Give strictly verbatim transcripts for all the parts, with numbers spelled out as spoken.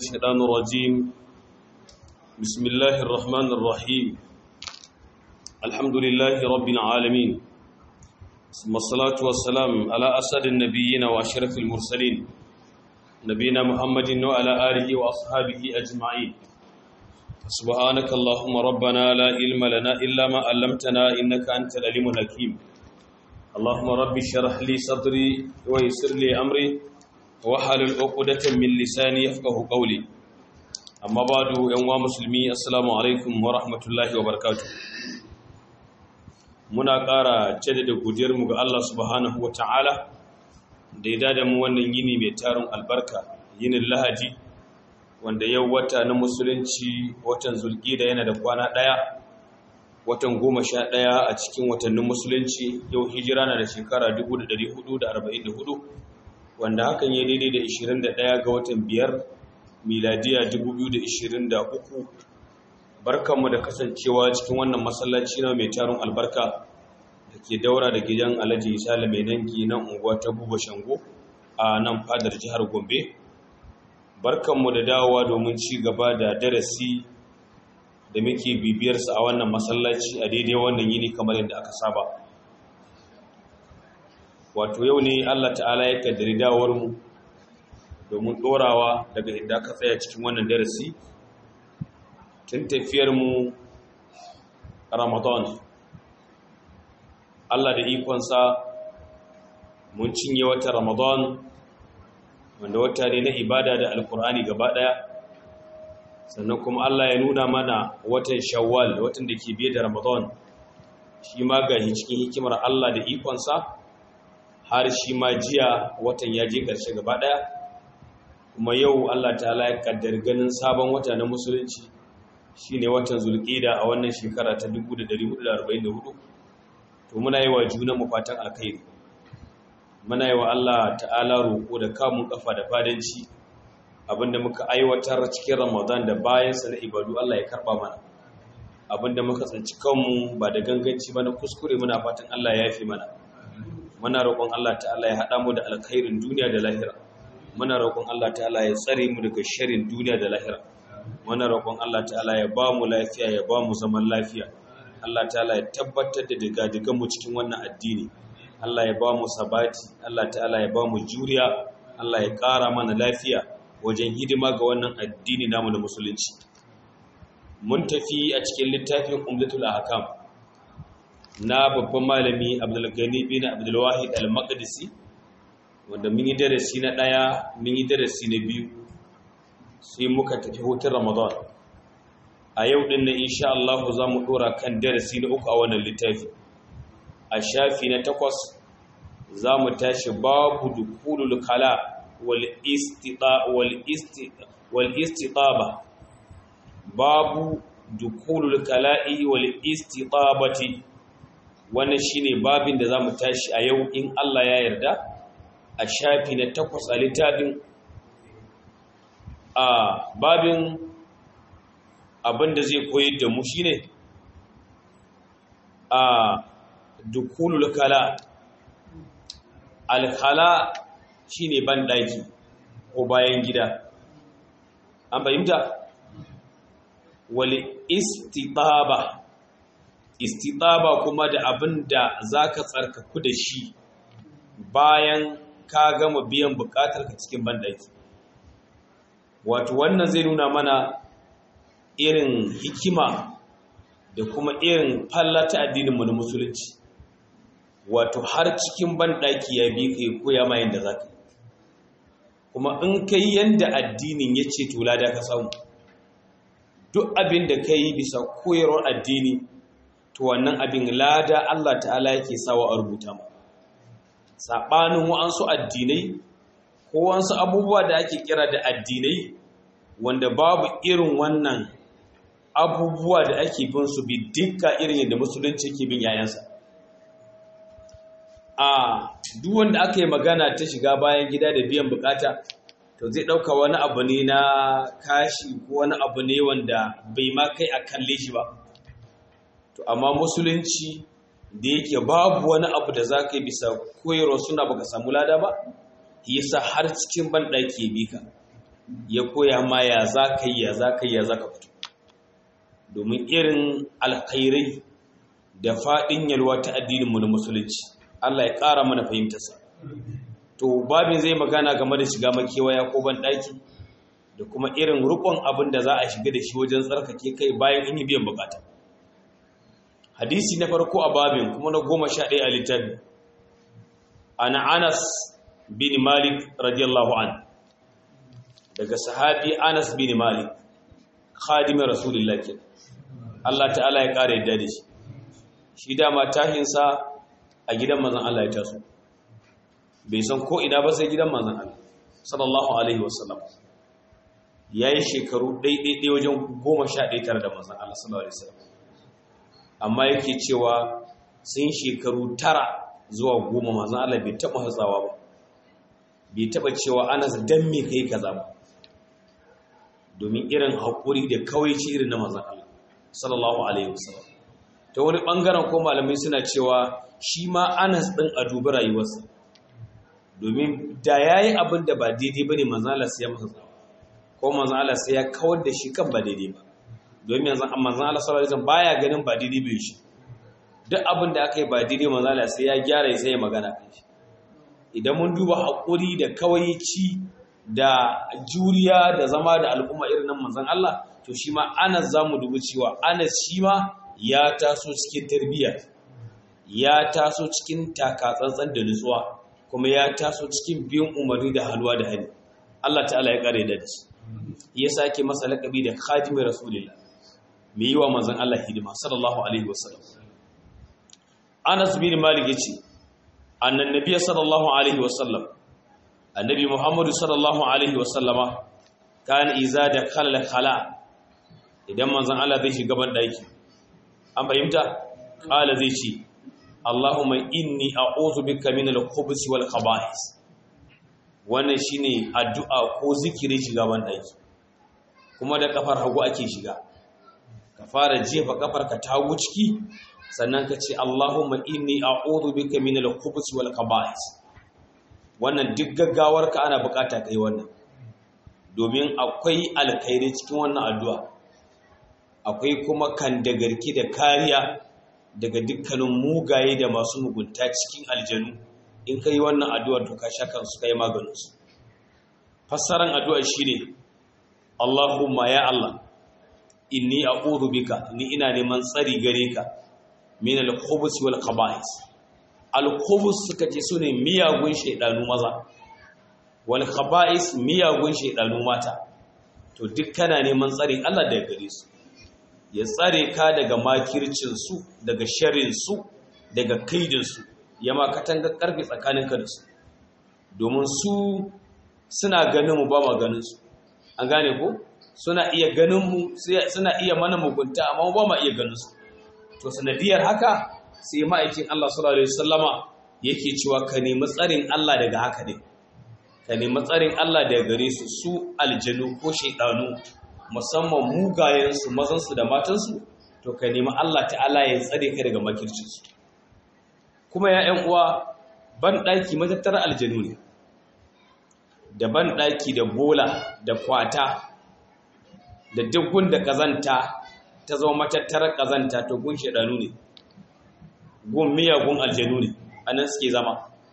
الشيطان الرجيم بسم الله الرحمن الرحيم الحمد لله رب العالمين ثم الصلاة والسلام على أسد النبيين وأشرف المرسلين نبينا محمد وعلى آله وأصحابه أجمعين سبحانك اللهم ربنا لا علم لنا إلا ما علمتنا إنك أنت العليم الحكيم اللهم رب اشرح لي صدري ويسر لي أمري wahalul uqdatan min lisani yafqahu qawli amma ba'du yan wa muslimi assalamu alaikum wa rahmatullahi wa barakatuh muna ƙara jaddada godiyar mu ga Allah subhanahu wa ta'ala da ya dada mu wannan yini mai tarin albarka yinin Lahadi wanda yau wata na musulunci watan Zulqa'da yana da kwana daya watan goma sha ɗaya a cikin watannin musulunci yau hijira na da shekara dubu da ɗari hudu da arba'in da hudu wanda hakan ya daidai da ishirin da ɗaya ga watan biyar miladiya dubu biyu da ishirin da uku barkanmu da kasancewa cikin wannan masallaci na mai tarin albarka da ke daura da gidan Alhaji Isa mai nangi nan unguwa ta Buba Shango a nan fadar jihar Gombe barkanmu da dawowa domin ci gaba da darasi da muke bibiyarsa a wannan masallaci a daidai wannan yini kamar yadda aka saba wato yau ne Allah ta'ala ya kaddari dawowar mu domin dorawa daga inda aka tsaya cikin wannan darasi tun tafiyar mu Ramadan Allah da ikonsa mun cinye wata Ramadan wanda wata ne na ibada da alkur'ani gaba daya sannan kuma Allah ya nuna mana watan Shawwal watan da ke biye da Ramadan shi ma gashi cikin hikimar Allah da ikonsa har shi ma jiya watan ya je ƙarshe gaba ɗaya kuma yau Allah ta'ala ya kaddar ganin sabon wata na musulunci shine watan Zulqa'da a wannan shekara ta dubu da ɗari hudu da arba'in da hudu to muna yi wa juna mu fatan alkhairi muna yi wa Allah ta'ala roƙo da kamun kafa da fadanci abinda muka aiwatar cikin Ramadan da bayan sa na ibadu Allah ya karba mana abinda muka tsanci kanmu ba da ganganci ba na kuskure muna fatan Allah ya yafe mana muna roƙon Allah ta'ala ya haɗa mu da alkhairin duniya da lahira muna roƙon Allah ta'ala ya tsare mu daga sharrin duniya da lahira muna roƙon Allah ta'ala ya ba mu lafiya ya ba mu zaman lafiya Allah ta'ala ya tabbatar da digadigan mu cikin wannan addini Allah ya ba mu sabati Allah ta'ala ya ba mu juriya Allah ya ƙara mana lafiya wajen hidima ga wannan addini namu na musulunci mun tafi a cikin littafin Umdatul Ahkam na babban malami Abdulgani bin Abdulwahid al-Maqdisi wanda mun yi darasi na daya mun yi darasi na biyu sai muka tafi hutun Ramadan a yau din nan insha Allah za mu dora kan darasi na uku a wannan littafi a shafi na takwas za mu tashi babu dukulul kala wal istita wal istita wal istitaba babu dukulul kala'i wal istitabati wannan shine babin da zamu tashi a yau in Allah ya yarda a shafi na takwas a littafin a babin abinda zai koyar da mu shine a dukulul kala alkhala shine bandaki ko bayan gida an bayyana wal istitaba istitaba kuma da abin da za ka tsarkaku da shi bayan ka gama biyan bukatar ka cikin bandaki wato wannan zai nuna mana irin hikima da kuma irin fallata addininmu na musulunci wato har cikin bandaki ya bi ka yi koya ma yadda za ka kuma in ka yi yadda addinin ya ce to lada ka samu duk abin da ka yi bisa koyarwar addini to wannan abin lada Allah ta'ala yake sawa a rubuta ma sabanin wa'ansu addinai ko wasu abubuwa da ake kira da addinai wanda babu irin wannan abubuwa da ake bin su bi dukkan irin yadda musulunci yake bin yayansa a duk wanda aka yi magana ta shiga bayan gida da biyan bukata to zai dauka wani abu ne na kashi ko wani abu ne wanda bai ma kai a kalle shi ba to amma musulunci da yake babu wani abu da za ka yi bisa koyarwa suna baka samu lada ba yasa har cikin banɗaki bi ka ya koya ma ya za ka yi ya za ka yi ya za ka fito domin irin alkhairai da faɗin yalwa ta addininmu na musulunci Allah ya ƙara mana fahimtarsa to babin zai magana game da shiga makewaya ko ban ɗaki da kuma irin rukun abin da za a shiga da shi wajen tsarkake kai bayan an yi biyan bukata hadisi na farko a babin kuma na goma sha ɗaya a littafi ana Anas bin Malik radiyallahu an daga sahabi Anas bin Malik khadimin Rasulullah ke Allah ta'ala ya ƙara yadda da shi shi dama tahinsa a gidan manzon Allah ya taso bai san ko ina ba sai gidan manzon Allah sallallahu alaihi wasallam yayi shekaru daidai wajen goma sha ɗaya tare da manzon Allah sallallahu alaihi wasallam amma yake cewa sun shekaru tara zuwa goma manzon Allah bai taba hatsawa ba bai taba cewa Anas dan me kai kaza ba domin irin hakuri da kawaici irin na manzon Allah sallallahu alaihi wasallam ta wani bangaren ko malamai suna cewa shi ma Anas din a dubi rayuwarsa domin da yayi abin da ba daidai bane manzon Allah sai ya masa tsawa ko manzon Allah sai ya kawar da shi kan ba daidai ba domin yanzu manzon Allah sallallahu alaihi wasallam baya ganin ba daidai bai shi duk abin da aka yi ba daidai manzon Allah sai ya gyara sai ya magana kan shi idan mun duba hakuri da kawaici da juriya da zama da al'umma irin nan manzon Allah to shi ma Anas zamu dubi cewa Anas shi ma ya taso cikin tarbiyya ya taso cikin takatsantsan da nutsuwa kuma ya taso cikin biyan umarni da halwa da hali Allah ta'ala ya kare da shi ya sake masa lakabi da khadimin rasulullah mai yi wa manzon Allah hidima sallallahu alaihi wasallam Anas bin Malik yace annan nabiy sallallahu alaihi wasallam annabi Muhammad sallallahu alaihi wasallama kan iza da khala khala idan manzon Allah zai shiga ban daki an fahimta kala zai ce Allahumma inni a'udhu bika min al-khubuth wal khaba'ith wannan shine addu'a ko zikiri shiga ban daki kuma da kafar hagu ake shiga ka fara jefa kafar ka ta hagu ciki sannan ka ce Allahumma inni a'udhu bika min al-khubuth wal khaba'ith wannan duk gaggawar ka ana bukata kai wannan domin akwai alkhairi cikin wannan addu'a akwai kuma kandagarki da kariya daga dukkanin mugaye da masu mugunta cikin aljanu in kai wannan addu'ar to ka shakan su kai maganin su fassaran addu'ar shine Allahumma ya Allah inni a'udhu bika ni ina neman tsari gare ka min al-khubuth wal khaba'is al-khubuth suka ce sune miyagun shaydanu maza wal khaba'is miyagun shaydanu mata to duk kana neman tsari Allah daga gare su ya tsare ka daga makircin su daga sharrin su daga kaidin su ya ma katanga karfi tsakaninka da su domin su suna ganin mu ba ma ganin su an gane ko suna iya ganin mu suna iya mana mugunta amma ba ma iya ganin su to sanadiyar haka sai ma'aikin Allah sallallahu alaihi wasallama yake cewa ka nemi tsarin Allah daga haka ne ka nemi tsarin Allah daga gare su su aljanu ko shaydanu musamman mugayen su mazan su da matan su to ka nemi Allah ta'ala ya tsare ka daga makircin su kuma ya ƴan uwa ban daki matattar aljanu ne da ban daki da bola da kwata da dukkan da kazanta ta zama matattarar kazanta to gun shedanu ne gun miyagun aljanu ne anan suke zama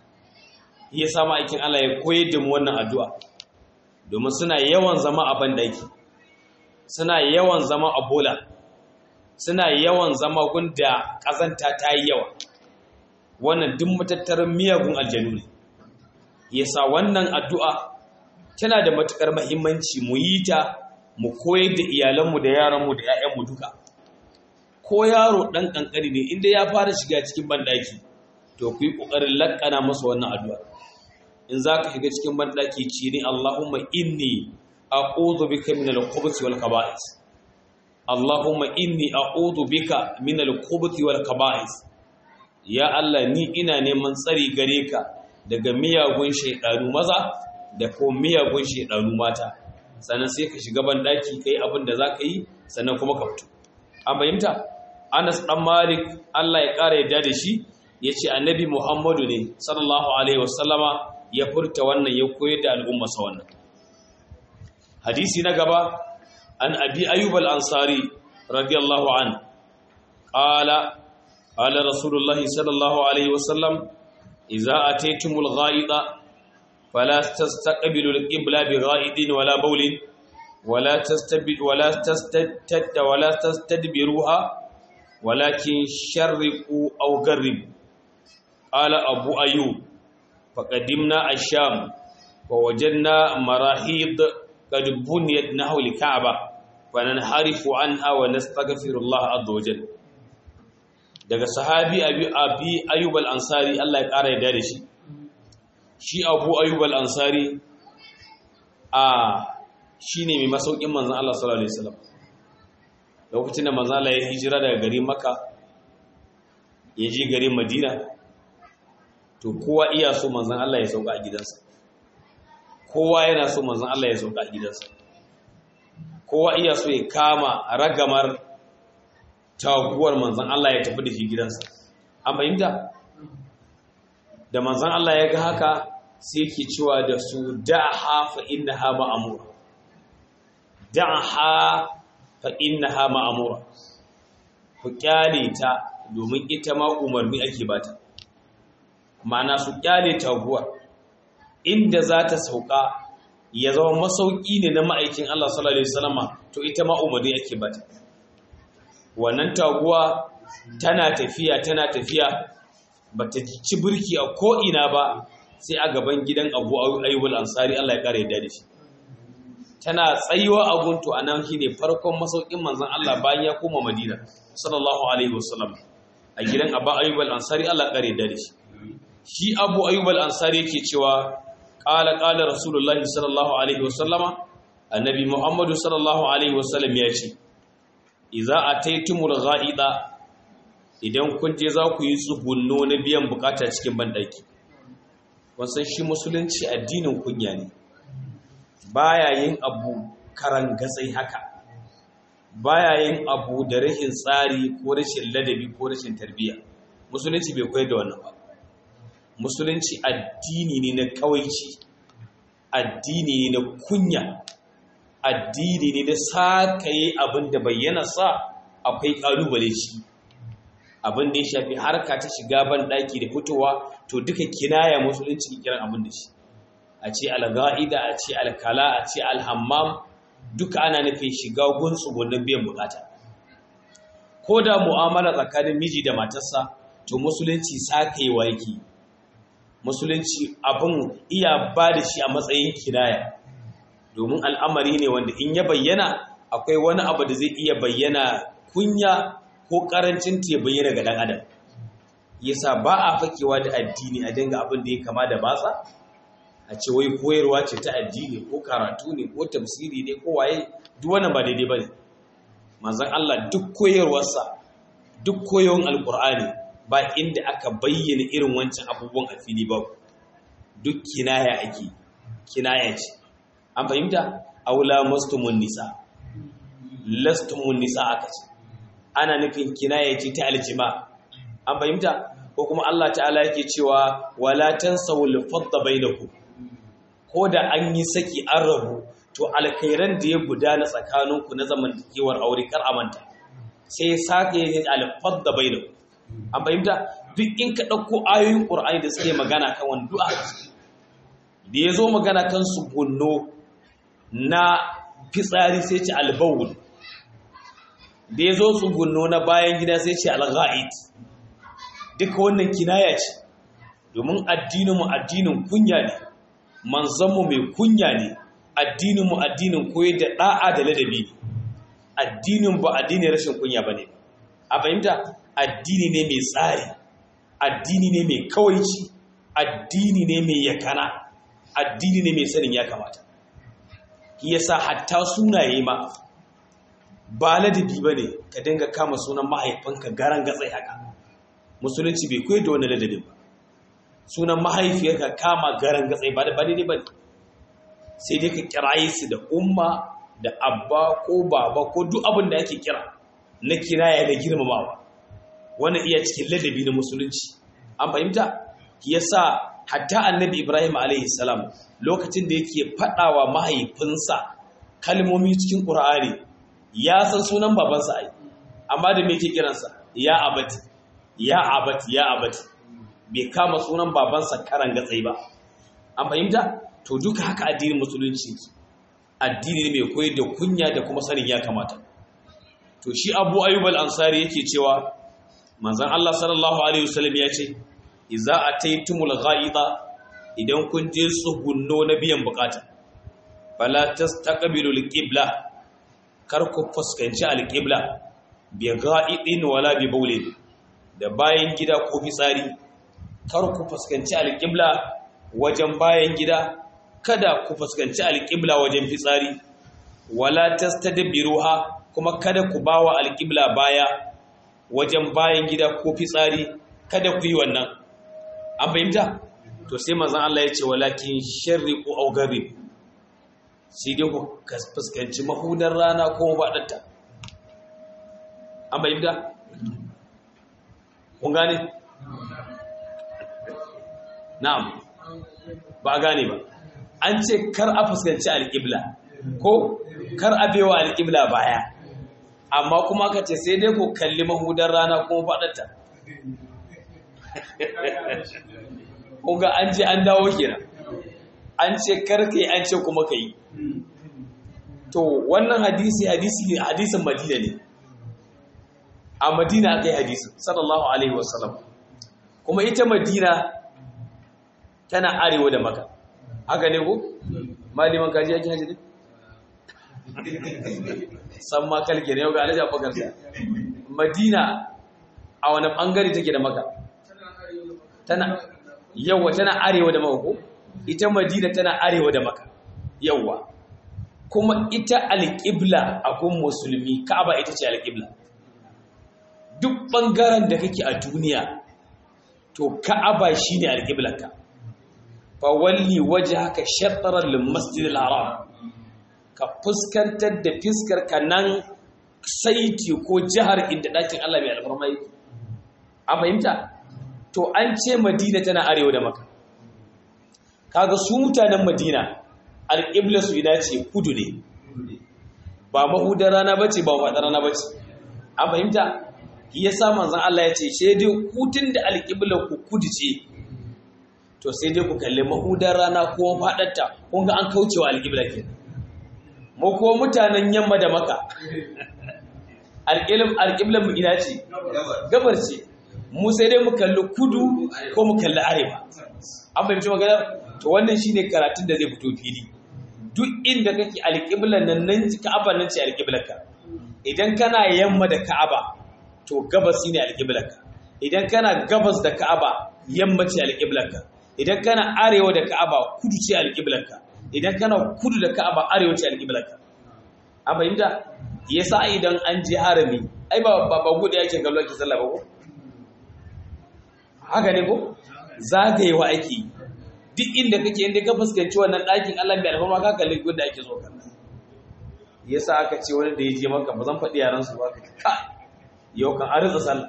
ya sama aikin Allah ya koyar da mu wannan addu'a domin suna yawan zama a bandaki suna yawan zama a bola suna yawan zama gun da kazanta ta yi yawa wannan duk matattarar miyagun aljanu ne yasa wannan addu'a tana da matukar muhimmanci mu yi ta mu koyar da iyalanmu da yaranmu da 'ya'yanmu duka ko yaro ɗan ƙanƙani ne inda ya fara shiga cikin banɗaki to ku yi ƙoƙarin laƙana masa wannan addu'a in za ka shiga cikin banɗaki ce ne Allahumma inni a'udhu bika min al-khubuthi wal khaba'ith Allahumma inni a'udhu bika min al-khubuthi wal khaba'ith ya Allah ni ina neman tsari gare ka daga miyagun shaydanu maza da ko miyagun shaydanu mata sannan sai ka shiga banɗaki kai abin da za ka yi sannan kuma ka fito an fahimta Anas dan Malik Allah ya ƙara yadda da shi yace annabi Muhammadu ne sallallahu alaihi wasallama ya furta wannan ya koyar da al'umma sa wannan hadisi na gaba an abi ayyub al-ansari radiyallahu an qala qala rasulullah sallallahu alaihi wasallam idza ataytumul ghaida fala tastaqbilu al-qibla bi ghaidin wala bawlin wala tastabid wala tastad wala tastadbiruha walakin sharriqu aw garribu qala abu ayyub faqadimna ash-sham فوجدنا مراحيض قد بنيت نحو الكعبة فننحرف عنها ونستغفر الله عز وجل. daga sahabi abi abi ayyub al-ansari Allah ya kara yarda da shi shi abu ayyub al-ansari a shine mai masaukin manzon Allah sallallahu alaihi wasallam lokacin da manzon Allah ya hijira daga garin Makka ya je garin Madina to kowa iya so manzon Allah ya sauka a gidansa kowa yana so manzon Allah ya sauka a gidansa kowa iya so ya kama ragamar taguwar manzon Allah ya tafi da shi gidansa an fahimta da manzon Allah ya ga haka sai yake cewa da su da'ha fa innaha ma'mura da'ha fa innaha ma'mura ku kyale ta domin ita ma umarni ake bata ma'ana su kyale taguwar inda za ta sauka ya zama masauki ne na ma'aikin Allah sallallahu alaihi wasallama to ita ma umarni ake bata wannan taguwa tana tafiya tana tafiya bata ci burki a ko ina ba sai a gaban gidan Abu Ayyub al-Ansari Allah ya kare yadda da shi tana tsayuwa a gunto anan shine farkon masaukin manzon Allah bayan ya koma Madina sallallahu alaihi wasallam a gidan Abu Ayyub al-Ansari Allah ya kare yadda da shi shi Abu Ayyub al-Ansari yake cewa qala qala rasulullahi sallallahu alaihi wasallama annabi Muhammadu sallallahu alaihi wasallam ya ce idza ataytumul ghaida idan kun je za ku yi tsugunno na biyan bukata cikin bandaki wasan shi musulunci addinin kunya ne baya yin abu karan gatsai haka baya yin abu da rashin tsari ko rashin ladabi ko rashin tarbiyya musulunci bai koyar da wannan ba musulunci addini ne na kawaici addini ne na kunya addini ne na sakaye abin da bayyana sa akwai kalubale shi abin da ya shafi harka ta shiga ban daki da fitowa to duka kinaya musulunci kiran abin da shi a ce al-ghaida a ce al-kala a ce al-hammam duka ana nufin shiga gunsu gundun biyan bukata ko da mu'amala tsakanin miji da matarsa to musulunci sakayewa yake musulunci abin iya ba da shi a matsayin kinaya domin al'amari ne wanda in ya bayyana akwai wani abu da zai iya bayyana kunya ko karancin ta bayyana ga dan adam yasa ba a fakewa da addini a dinga abin da ya kama da batsa a ce wai koyarwa ce ta addini ko karatu ne ko tafsiri ne ko waye duk wannan ba daidai bane manzon Allah duk koyarwarsa duk koyon alqur'ani ba inda aka bayyana irin wancan abubuwan a fili ba duk kinaya ake kinaya ce an fahimta aula mastumun nisa lastumun nisa aka ce ana nufin kinaya ce ta aljima an fahimta ko kuma Allah ta'ala yake cewa wala tansawul fadda bainakum ko da an yi saki an rabu to alkhairan da ya gudana tsakaninku na zamantakewar aure kar amanta sai ya sake yin alfadda bainakum an fahimta duk in ka dauko ayoyin Qur'ani da suke magana kan wani du'a da yazo magana kan su gunno na fitsari sai ce albawul da yazo su gunno na bayan gida sai ce alghaid duka wannan kinaya ce domin addinin mu addinin kunya ne manzon mu mai kunya ne addinin mu addinin koyar da da'a da ladabi addinin ba addinin rashin kunya bane a fahimta addini ne mai tsari addini ne mai kawaici addini ne mai yakana addini ne mai sanin ya kamata yasa hatta sunaye ma ba ladabi bane ka dinga kama sunan mahaifinka garan gatsai haka musulunci bai koyar da wani ladabin ba sunan mahaifiyarka kama garan gatsai ba da ba daidai bane sai dai ka kiraye su da umma da abba ko baba ko duk abin da ake kira na kiraya da girmamawa wannan iya cikin ladabi na musulunci an fahimta yasa hatta annabi Ibrahim alaihi salam lokacin da yake fadawa mahaifinsa kalmomi cikin Qur'ani ya san sunan babansa ai amma da me yake kiransa ya abati ya abati ya abati bai kama sunan babansa karan gatsai ba an fahimta to duka haka addinin musulunci addini ne mai koyar da kunya da kuma sanin ya kamata to shi Abu Ayyub al-Ansari yake cewa manzon Allah sallallahu alaihi wasallam ya ce idza ataytumul ghaida idan kun je tsugunno na biyan bukata fala tastaqbilu al-qibla kar ku fuskanci al-qibla bi ghaidin wala bi bawlin da bayan gida ko fitsari kar ku fuskanci al-qibla wajen bayan gida kada ku fuskanci al-qibla wajen fitsari wala tastadbiruha kuma kada ku bawa al-qibla baya wajen bayan gida ko fitsari kada ku yi wannan an fahimta to sai manzon Allah ya ce walakin sharriqu aw gharib sai dai ku fuskanci mahudar rana ko baɗatta an fahimta kun gane na'am ba gane ba an ce kar a fuskanci alƙibla ko kar a bewa alƙibla baya amma kuma ka ce sai dai ku kalli mahudar rana ko faɗatta kunga an ce an dawo kenan an ce karka yi an ce kuma ka yi to wannan hadisi hadisi hadisin madina ne a madina aka yi hadisin sallallahu alaihi wasallam kuma ita madina tana arewa da maka haka ne ko maliman kaji yake haji ne san ma kalke ne yau ga alhaji abubakar sa madina a wani bangare take da maka tana yawa tana arewa da maka ko ita madina tana arewa da maka yawa kuma ita alqibla a gun musulmi ka'aba ita ce alqibla duk bangaren da kake a duniya to ka'aba shine alqiblarka fa walli wajhaka shatr al-masjid al-haram ka fuskantar da fiskar ka nan saiti ko jihar inda dakin Allah mai alfarma yake a fahimta to an ce madina tana arewa da maka kaga su mutanen madina alƙibla su ina ce kudu ne ba mahudar rana bace ba faɗar rana bace an fahimta ya sa manzon Allah ya ce sai dai kutun da alƙibla ku kudu ce to sai dai ku kalli mahudar rana ko faɗarta kun ga an kaucewa alƙibla ke mu ko mutanen yamma da maka alƙilim alƙiblan mu ina ce gabar ce mu sai dai mu kalli kudu ko mu kalli arewa an fahimci maganar to wannan shine karatun da zai fito fili duk inda kake alƙiblan nan nan Ka'aba nan ce alƙiblarka idan kana yamma da Ka'aba to gabas shine alƙiblarka idan kana gabas da Ka'aba yamma ce alƙiblarka idan kana arewa da Ka'aba kudu ce alƙiblarka idan kana kudu da Ka'aba arewa ce alƙiblarka an fahimta yasa idan an je harami ai ba ba gudu yake gallo ki sallah ba ko haka ne ko zagayewa ake duk inda kake inda ka fuskanci wannan ɗakin Allah bai alfarma ka kalli gudu ake so kan yasa aka ce wani da ya je maka ba zan faɗi yaran su ba ka yau kan arza sallah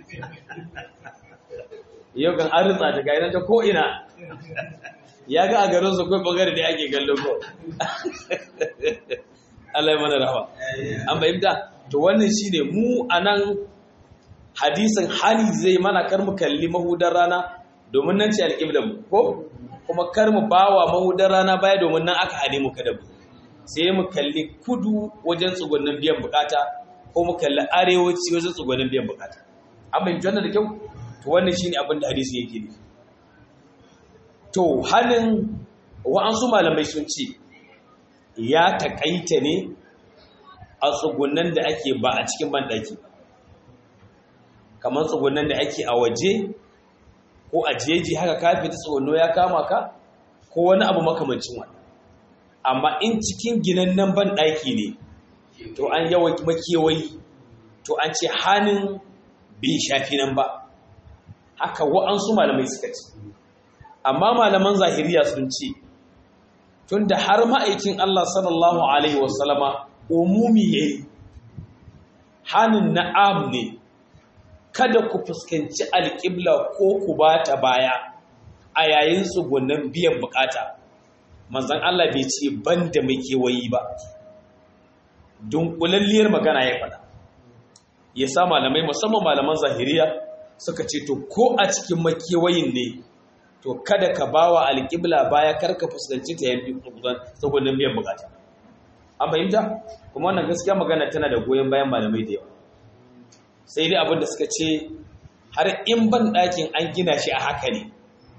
yau kan arza ta ga ina ta ko ina ya ga a garin su kai bangare da ake gallo ko Allah ya mana rahama an bayyana to wannan shine mu anan hadisin hali zai mana kar mu kalli mahudar rana domin nan ce alƙiblar mu ko kuma kar mu bawa mahudar rana baya domin nan aka hade mu kada mu sai mu kalli kudu wajen tsugunnin biyan bukata ko mu kalli arewaci wajen tsugunnin biyan bukata an bayyana wannan da kyau to wannan shine abin da hadisi yake ne to halin wa'ansu malamai sun ce ya takaita ne a tsugunnan da ake ba a cikin banɗaki kamar tsugunnan da ake a waje ko a jeji haka ka fita tsugunno ya kama ka ko wani abu makamancin wani amma in cikin ginannen banɗaki ne to an yawan makewayi to an ce hannun bai shafi nan ba haka wa'ansu malamai suka ce amma malaman zahiriya sun ce tunda har ma'aikin Allah sallallahu alaihi wasallama umumi yayi hanin na'am ne kada ku fuskanci alƙibla ko ku bata baya a yayin tsugunnan biyan bukata manzon Allah bai ce banda mai kewayi ba dunkulalliyar magana ya faɗa ya sa malamai musamman malaman zahiriya suka ce to ko a cikin makewayin ne to kada ka bawa alƙibla baya karka fuskanci ta yabi saboda biyan bukata an fahimta kuma wannan gaskiya magana tana da goyon bayan malamai da yawa sai dai abin da suka ce har in ban ɗakin an gina shi a haka ne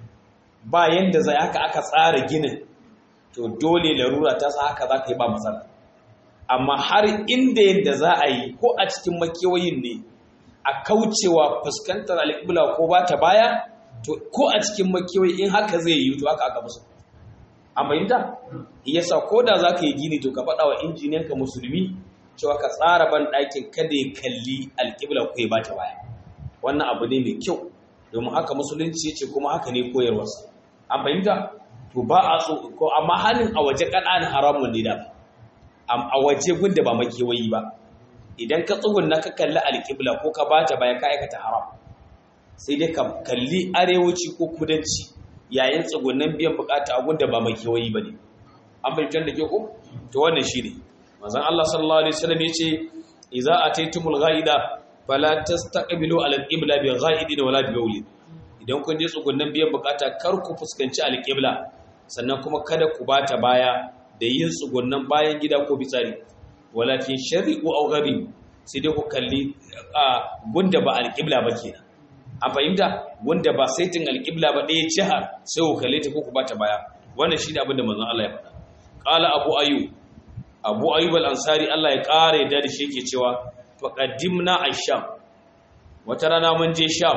ba yanda zai haka aka tsara ginin to dole larura ta sa haka za ka yi ba matsala amma har inda yadda za a yi ko a cikin makewayin ne a kaucewa fuskantar alƙibla ko ba ta baya to ko a cikin makewayi in haka zai yi to haka aka musu an fahimta yasa ko da za ka yi gini to ka faɗa wa injiniyanka musulmi cewa ka tsara ban ɗakin kada ya kalli alƙibla ko ya ba ta baya wannan abu ne mai kyau domin haka musulunci ce kuma haka ne koyarwarsa an fahimta to ba a so ko amma hannun a waje ƙananan haramun ne da a waje gunda ba makewayi ba idan ka tsugunna ka kalli alƙibla ko ka bata baya ka aikata haram sai dai ka kalli arewaci ko kudanci yayin tsugunnan biyan bukata a gunda ba makewayi ba ne an fahimtar da ke ko to wannan shi ne manzon Allah sallallahu alaihi wasallam yace idza ataytumul ghaida fala tastaqbilu al-qibla bi ghaidin wala bi bawlin idan kun je tsugunnan biyan bukata kar ku fuskanci al-qibla sannan kuma kada ku bata baya da yin tsugunnan bayan gida ko fitsari walakin shari'u aw ghabi sai dai ku kalli gunda ba al-qibla ba kenan an fahimta gunda ba saitin al-qibla ba ɗaya jihar sai ku kalle ta ko ku bata baya wannan shine abin da manzon Allah ya faɗa qala abu ayyub abu ayyub al-ansari Allah ya kare da shi yake cewa faqaddimna ash-sham wata rana mun je sham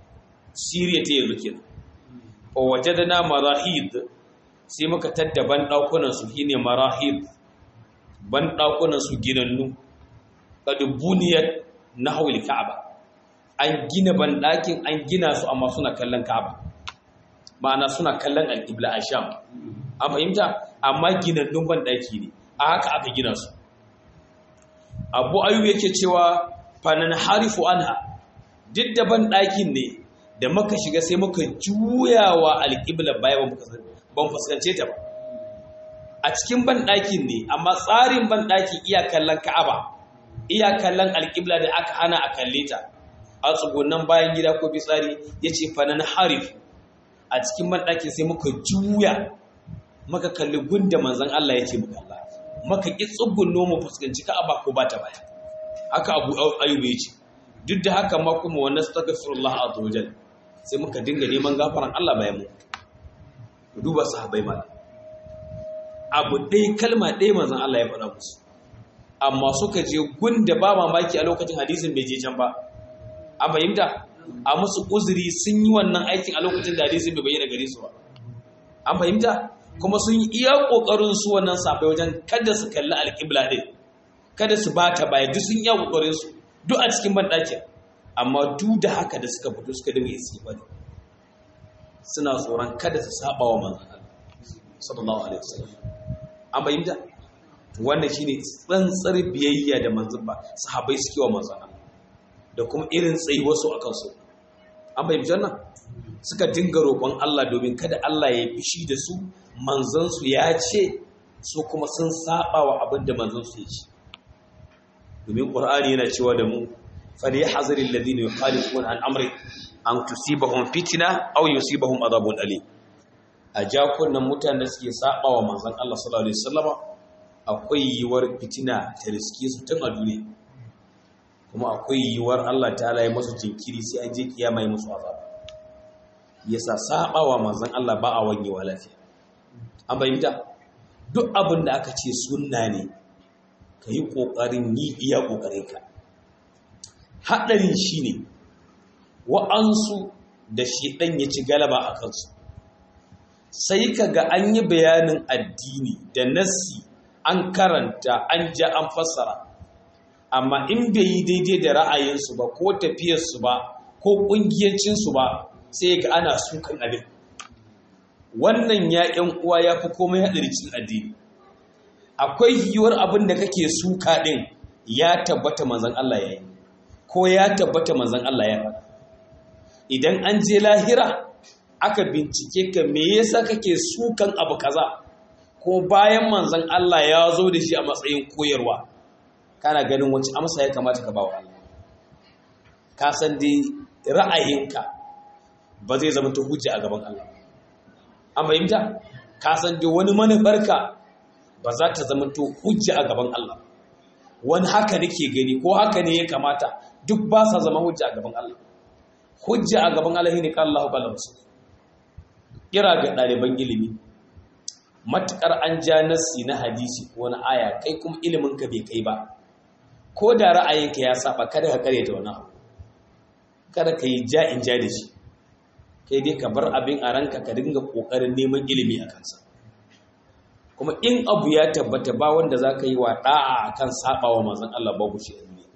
Syria ta yanzu kenan fa wajadna marahid sai muka tadda ban dakunan su shine marahid ban dakunan su ginannu kad buniyat nahwil ka'aba an gina ban dakin an gina su amma suna kallon ka'aba ma'ana suna kallon al-qibla a sham an fahimta amma ginannun ban daki ne a haka aka gina su abu ayu yake cewa fanan harifu anha duk da ban dakin ne da muka shiga sai muka juyawa alƙibla baya ban fuskance ta ba a cikin ban dakin ne amma tsarin ban daki iya kallon ka'aba iya kallon alƙibla da aka hana a kalle ta a tsugunan bayan gida ko fitsari yace fanan harifu a cikin ban dakin sai muka juya muka kalli gunda manzon Allah yake mu kalla maka ki tsugunno mu fuskanci Ka'aba ko bata baya haka Abu Ayyub yace duk da haka ma kuma wannan astaghfirullah azza wajal sai muka dinga neman gafaran Allah bayan mu duba sahabbai ma abu dai kalma dai manzon Allah ya faɗa musu amma suka je gunda ba mamaki a lokacin hadisin bai je can ba a fahimta a musu uzuri sun yi wannan aikin a lokacin da hadisin bai bayyana gare su ba an fahimta kuma sun yi iya ƙoƙarin su wannan safai wajen kada su kalli alƙibla ɗin kada su ba ta baya duk sun iya ƙoƙarin su duk a cikin banɗakin amma duk da haka da suka fito suka dinga isi bane suna tsoron kada su saba wa manzon sallallahu alaihi wasallam an bayyana wannan shine tsantsar biyayya da manzon ba sahabbai suke wa manzon da kuma irin tsayi wasu akan su an bayyana nan suka dinga roƙon Allah domin kada Allah ya fishi da su manzansu ya ce su kuma sun saba wa abin da manzansu ya ce domin ƙur'ani yana cewa da mu fali hazari alladhina yukhalifuna an amri an tusibahum fitna aw yusibahum adhabun alim a jakunan mutanen da suke saba wa manzon Allah sallallahu alaihi wasallama akwai yiwuwar fitina ta riske su tun a duniya kuma akwai yiwuwar Allah ta'ala ya musu jinkiri sai an je kiyama ya musu azaba yasa saba wa manzon Allah ba a wangewa lafiya an bayyana duk abin da aka ce sunna ne ka yi ƙoƙarin yi iya ƙoƙarinka haɗarin shi ne wa'ansu da shiɗan ya ci galaba a kansu sai ka ga an yi bayanin addini da nassi an karanta an ja an fassara amma in bai yi daidai da ra'ayinsu ba ko tafiyarsu ba ko ƙungiyancinsu ba sai ga ana sukan abin wannan ya ƴan uwa ya fi komai haɗari cikin addini akwai yiwuwar abin da kake suka ɗin ya tabbata manzon Allah ya yi ko ya tabbata manzon Allah ya faɗa idan an je lahira aka bincike ka me yasa kake sukan abu kaza ko bayan manzon Allah ya zo da shi a matsayin koyarwa kana ganin wace amsa ya kamata ka ba wa Allah. Ka san dai ra'ayinka ba zai zama ta hujja a gaban Allah. An fahimta? Ka san dai wani manufarka ba za ta zama to hujja a gaban Allah. Wani haka nake gani ko haka ne ya kamata, duk ba sa zama hujja a gaban Allah. Hujja a gaban Allah ne kan Allah qala rasul. Kira ga ɗaliban ilimi, matukar an ja nassi na hadisi ko wani aya kai kuma ilimin ka bai kai ba, ko da ra'ayinka ya saba kada ka kare ta wani abu, kada ka yi ja in ja da shi, kai dai ka bar abin a ranka ka dinga kokarin neman ilimi a kansa. Kuma in abu ya tabbata ba wanda za ka yi wa ɗa'a a kan saɓawa manzon Allah babu shi a duniya,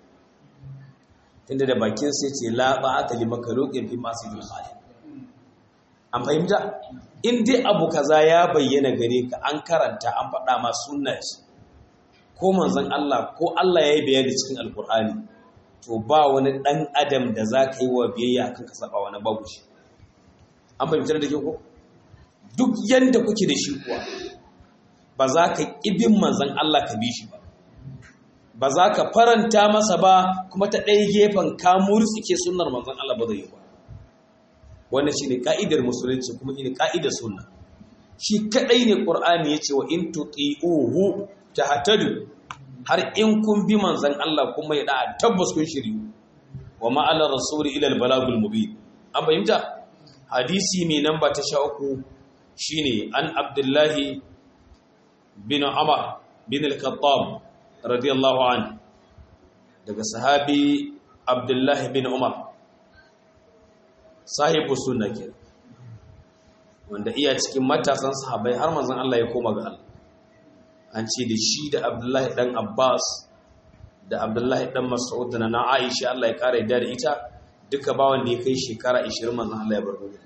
tunda da bakin sai ce la ba'ata li makhluqin fi ma'siyatil khaliq. An fahimta? In dai abu kaza ya bayyana gare ka, an karanta an faɗa ma sunna ce ko manzon Allah ko Allah ya yi bayani cikin alkur'ani, to ba wani ɗan adam da za ka yi wa biyayya kan ka saba wani babu shi. An fahimtar da ke ko? Duk yanda kuke da shi kuwa ba za ka ibin manzon Allah ka bi shi ba, ba za ka faranta masa ba, kuma ta ɗaya gefen ka murtsike sunnar manzon Allah ba zai yi ba. Wannan shine ka'idar musulunci kuma shine ka'idar sunna. Shi kadai ne Qur'ani yace wa in tuti'uhu tahtadu, har in kun bi manzon Allah kuma ya da tabbas kun shiri. Wa ma ala rasuli ila al balagul mubin. An fahimta? Hadisi mai namba ta sha uku shine an Abdullahi bin Umar bin al-Khattab radiyallahu anhu, daga sahabi Abdullahi bin Umar sahibu sunna ke, wanda iya cikin matasan sahabbai har manzon Allah ya koma ga Allah. An ce da shi da Abdullahi dan Abbas da Abdullahi dan Mas'ud da na Aisha Allah ya kare da ita, duka ba wanda ya kai shekara ashirin manzon Allah ya bar duniya.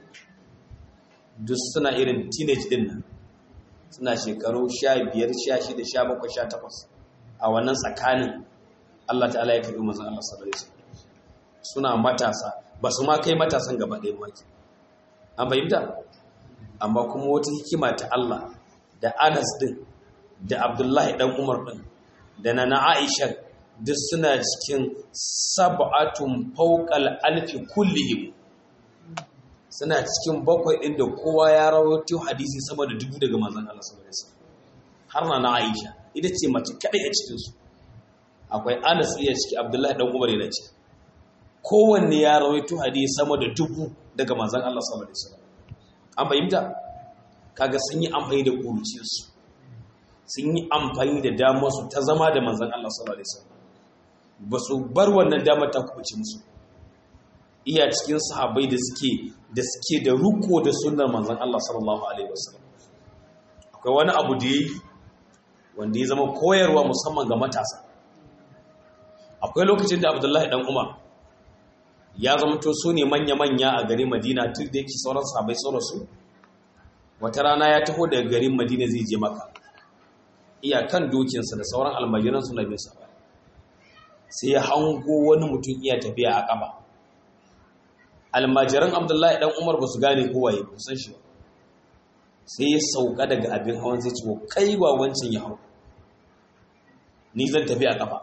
Duk suna irin teenage din nan, suna shekaru sha biyar, sha shida, sha bakwai, sha takwas. A wannan tsakanin Allah ta'ala ya karbi manzon Allah sallallahu alaihi wasallam. Suna matasa, ba su ma kai matasan gaba ɗaya maki. An fahimta? Amma kuma wata hikima ta Allah da Anas din da Abdullahi dan Umar din da Nana Aisha duk suna cikin sab'atun fawqal alfi kullihim, suna cikin bakwai din da kowa ya rawaito hadisi sama da dubu daga manzon Allah sallallahu alaihi wasallam. Har Nana Aisha ita ce mace kadai a cikin su. Akwai Anas iya ciki, Abdullahi dan Umar yana ciki. Kowanne ya rawaito hadisi sama da dubu daga manzon Allah sallallahu alaihi wasallam. An fahimta? Kaga sun yi amfani da kuruciyarsu, sun yi amfani da damar su ta zama da manzon Allah sallallahu alaihi wasallam. Ba su bar wannan damar ta kubuce musu. Iya cikin sahabbai da suke da suke da ruko da sunnar manzon Allah sallallahu alaihi wasallam. Akwai wani abu da yayi wanda ya zama koyarwa musamman ga matasa. Akwai lokacin da Abdullahi dan Umar ya zama to su ne manya-manya a garin Madina, tun da yake sauran sahabbai sauran su. Wata rana ya taho daga garin Madina zai je Makka, iyakan dokinsa da sauran almajiran su na bin sa, sai ya hango wani mutum iya tafiya a ƙafa. Almajiran Abdullahi dan Umar ba su gane kowa ya kusan shi ba, sai ya sauka daga abin hawan zai ce wa kai wa wancan ya hau, ni zan tafi a ƙafa.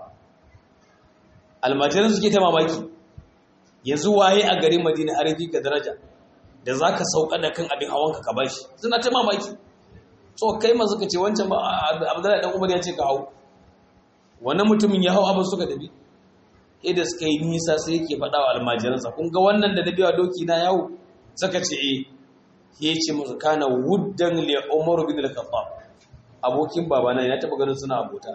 Almajiran suke ta mamaki, yanzu waye a garin Madina arabi ka daraja da zaka sauka da kan abin hawanka ka bashi? Suna ta mamaki. So kai ma suka ce wancan ba Abdullahi dan Umar ya ce ka hau. Wannan mutumin ya hau abin suka tafi. Eh da suka yi nisa sai yake faɗa wa almajiransa, kun ga wannan da dabiwa doki na yawo? Suka ce eh. Ya ce musu kana wuddan li Umar bin al-Khattab. Abokin babana ya taba ganin suna abota.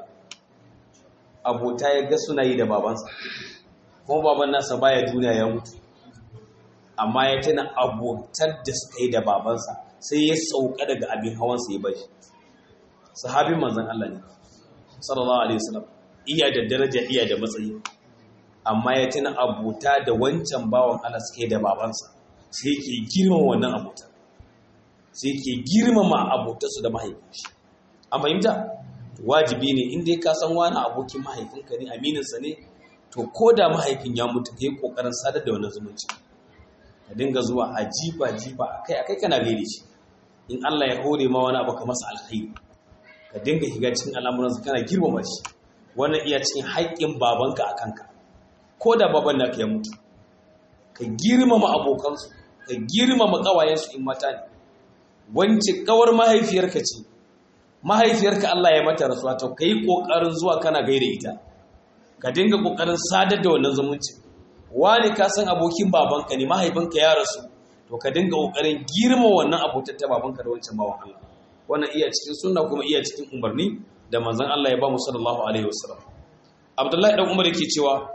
Abota ya ga suna yi da babansa. Kuma baban nasa baya duniya ya mutu, amma ya tana abotar da suka yi da babansa, sai ya sauka daga abin hawansa ya bashi. Sahabin manzon Allah ne sallallahu alaihi wasallam, iya da daraja iya da matsayi, amma ya tana abota da wancan bawan Allah suka yi da babansa, sai yake girmama wannan abota, sai yake girmama abotarsu da mahaifinsa. An fahimta? Wajibi ne in dai ka san wani abokin mahaifinka ne, amininsa ne, to ko da mahaifin ya mutu ka yi ƙoƙarin sadar da wannan zumunci, ka dinga zuwa a jifa jifa akai akai kana gaire shi. In Allah ya hore ma wani abu ka masa alkhairi, ka dinga shiga cikin al'amuransa kana girmama shi, wannan iya cikin haƙƙin babanka a kanka ko da baban naka ya mutu ka girmama abokansu ka girmama ƙawayensu in mata ne wance ƙawar mahaifiyarka ce mahaifiyarka Allah ya mata rasuwa to kai ƙoƙarin zuwa kana gaida ita ka dinga ƙoƙarin sadar da wannan zumunci wani ka san abokin babanka ne mahaifinka ya rasu to ka dinga ƙoƙarin girma wannan abotar ta babanka da wancan bawan Allah wannan iya cikin sunna kuma iya cikin umarni da manzon Allah ya ba mu sallallahu alaihi wasallam Abdullahi dan Umar yake cewa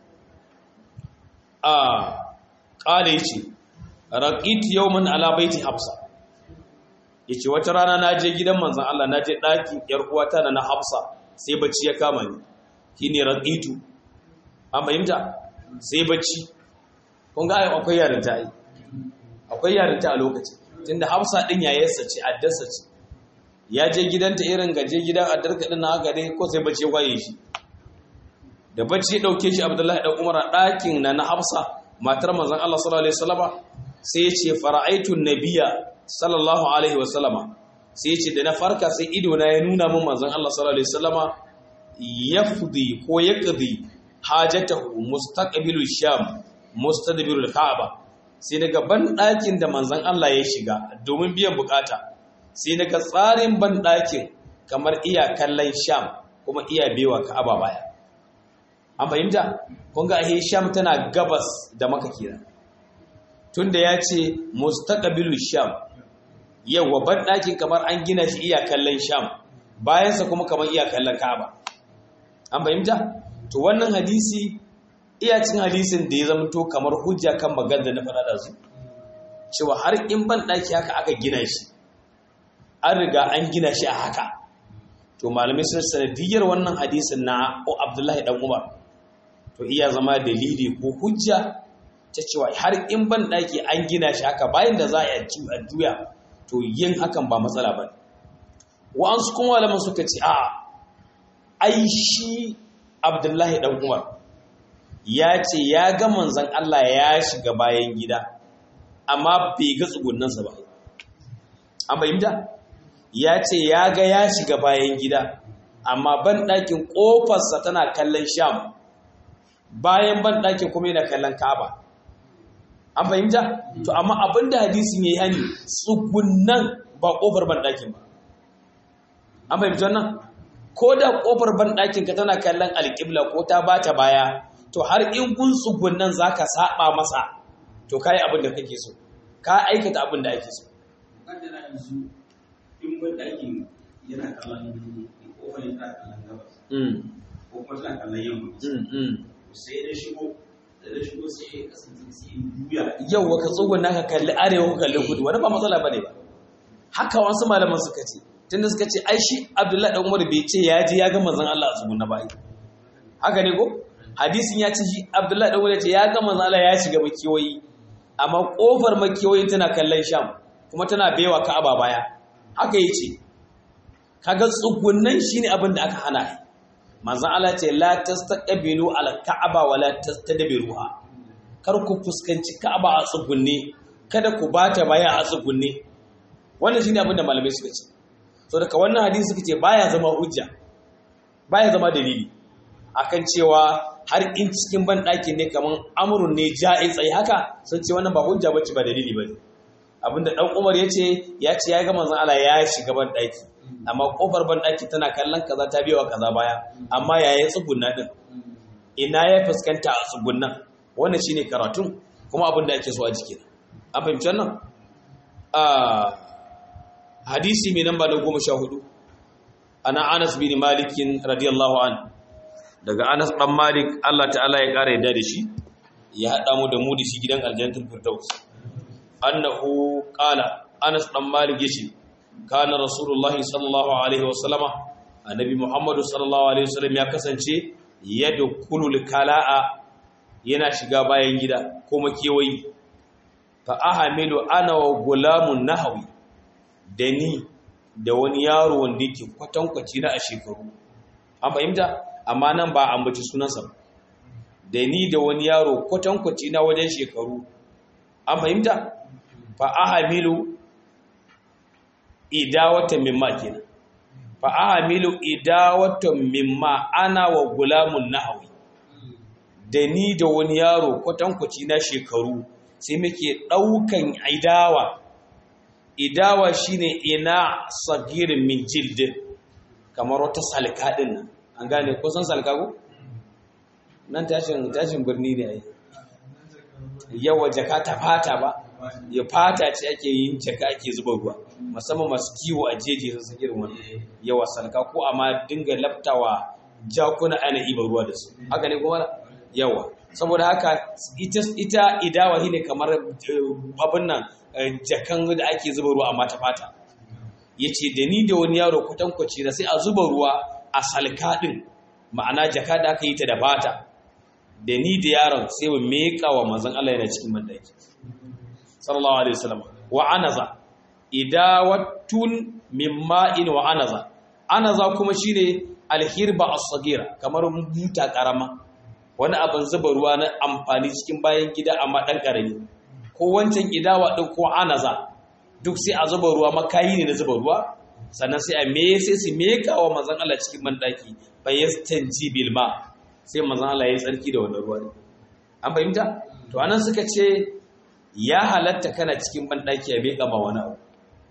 a qala yace raqit yawman ala baiti Hafsa yace wata rana na je gidan manzon Allah na je ɗakin yar uwata na Hafsa sai bacci ya kama ni shine raqitu an fahimta sai bacci kun ga akwai yarinta ai akwai yarinta a lokacin tunda Hafsa din yayarsa ce addarsa ce ya je gidanta irin gaje gidan addarka din haka dai ko sai bacci waye shi da bacci dauke shi Abdullahi dan Umar ɗakin na na Hafsa matar manzon Allah sallallahu alaihi wasallama sai ya ce fara'aitu nabiyya sallallahu alaihi wasallama sai ya ce da na farka sai ido na ya nuna min manzon Allah sallallahu alaihi wasallama yafdi ko yaqdi hajatahu mustaqbilul sham mustadbirul ka'aba sai daga ban ɗakin da manzon Allah ya shiga domin biyan bukata sai daga tsarin ban ɗakin kamar iya kallon sham kuma iya bewa ka'aba baya an fahimta kun ga ahe sham tana gabas da maka kenan tunda ya ce mustaqbilul sham yawa ban ɗakin kamar an gina shi iya kallon sham bayansa kuma kamar iya kallon ka'aba an fahimta to wannan hadisi iya cin hadisin da ya zama to kamar hujja kan magana da na faɗa da su cewa har in ban ɗaki haka aka gina shi an riga an gina shi a haka to malamai sun sanadiyar wannan hadisin na Abdullahi dan Umar to iya zama dalili ko hujja ta cewa har in ban ɗaki an gina shi haka bayan da za a juya to yin hakan ba matsala ba wa'ansu kuma malaman suka ce a ai shi Abdullahi dan Umar ya ce ya ga manzon Allah ya shiga bayan gida amma bai ga tsugunnansa ba an fahimta ya ce ya ga ya shiga bayan gida amma ban ɗakin ƙofarsa tana kallon sham bayan ban ɗakin kuma yana kallon Ka'aba an fahimta to amma abinda hadisin yayi hani tsugunnan ba ƙofar ban ɗakin ba an fahimta wannan ko da ƙofar ban ɗakin ka tana kallon alƙibla ko ta bata baya to har in kun tsugunnan zaka saba masa to kai abin da kake so ka aikata abin da ake so kaddara yanzu in ban ɗakin yana kallon ƙofar yana kallon gabas ko kuma tana kallon yamma sai da shigo da shigo sai ya kasance sai juya yau ka tsugunna ka kalli arewa ka kalli kudu wani ba matsala bane ba haka wasu malaman suka ce tunda suka ce ai shi Abdullahi dan Umar bai ce ya je ya ga manzon Allah a tsugunna ba haka ne ko hadisin ya ce shi Abdullahi dan Umar ya ce ya ga manzon Allah ya shiga makiyoyi amma kofar makiyoyin tana kallon Sham kuma tana baiwa Ka'aba baya haka yace kaga tsugunnan shine abin da aka hana manzon Allah ce la tastaqbilu ala Ka'aba wa la tastadbiruha kar ku fuskanci Ka'aba a tsugunne kada ku bata baya a tsugunne wannan shine abin da malamai suka ce so daga wannan hadisi suka ce baya zama hujja baya zama dalili akan cewa har in cikin ban ɗaki ne kaman amrun ne ja'iz ai haka sun ce wannan ba hujja bace ba dalili bane abinda dan Umar yace ya ce ya ga manzon Allah ya shiga ban ɗaki amma kofar ban ɗaki tana kallon kaza ta biyawa kaza baya amma yayin tsugunna din ina ya fuskanta a tsugunna wannan shine karatun kuma abin da ake so a jikin an fahimci wannan ah hadisi mai namba na goma sha hudu ana Anas bin Malik radiyallahu an daga Anas dan Malik Allah ta'ala ya kare yadda da shi ya hada mu da mu da shi gidan aljannatul firdaus annahu qala Anas dan Malik yace kana rasulullahi sallallahu alaihi wasallama annabi Muhammad sallallahu alaihi wasallam ya kasance yadkhulul kala'a yana shiga bayan gida ko makewayi fa ahamilu ana wa gulamun nahawi da ni da wani yaro wanda yake kwatankwaci na a shekaru an fahimta amma nan ba ambaci sunansa da ni da wani yaro kwatankwaci na wajen shekaru an fahimta fa ahamilu idawata min makina fa amilu idawatan mimma ana wa gulamun nahawi, da ni da wani yaro kwatankwaci na shekaru sai muke ɗaukan idawa. Idawa shine ina sagirin min jild, kamar wata salka din nan, an gane ko san salka ko nan tashin tashin birni ne ai, yawa jaka ta fata ba, ya fata ce ake yin jaka ake zuba ruwa, musamman masu kiwo a jeji sun san irin wannan yawa salka, ko amma dinga laftawa jakuna ana iba ruwa da su, haka ne kuma yawa. Saboda haka ita ita idawa shine kamar abin nan jakan da ake zuba ruwa amma ta fata. Yace da ni da wani yaro kwatankwaci da sai a zuba ruwa a salka din, ma'ana jaka da aka yi ta da fata, da ni da yaron sai mu meka wa manzon Allah yana cikin mandaki sallallahu alaihi wasallam. Wa anaza idawatun min ma'in wa anaza, anaza kuma shine alhirba as-sagira, kamar buta karama, wani abin zuba ruwa na amfani cikin bayan gida amma dan karami, ko wancan idawa din ko anaza duk sai a zuba ruwa, makayi ne na zuba ruwa, sannan sai a me sai su meka wa manzon Allah cikin mandaki bayastanji bil ma, sai manzon Allah ya tsarki da wannan ruwa. An fahimta? To anan suka ce ya halatta kana cikin bandaki ya meka ba wani abu,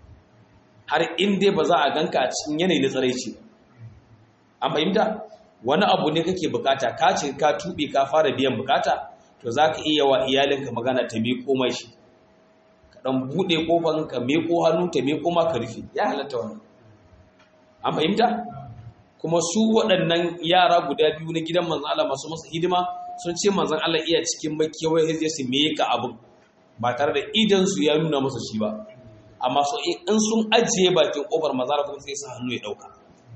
har in dai ba za a ganka a cikin yanayi na tsaraici. An fahimta? Wani abu ne kake bukata, ka ce ka tube ka fara biyan bukata, to zaka iya wa iyalinka magana ta meko mai shi, ka dan bude kofar ka meko hannu ta meko ma ka rufe, ya halatta wannan. An fahimta? Kuma su waɗannan yara guda biyu na gidan manzon Allah masu masa hidima sun ce manzon Allah iya cikin makewai zai su meka abin ba tare da idan su ya nuna masa shi ba, amma so in sun ajiye bakin kofar mazara kuma sai su hannu ya dauka.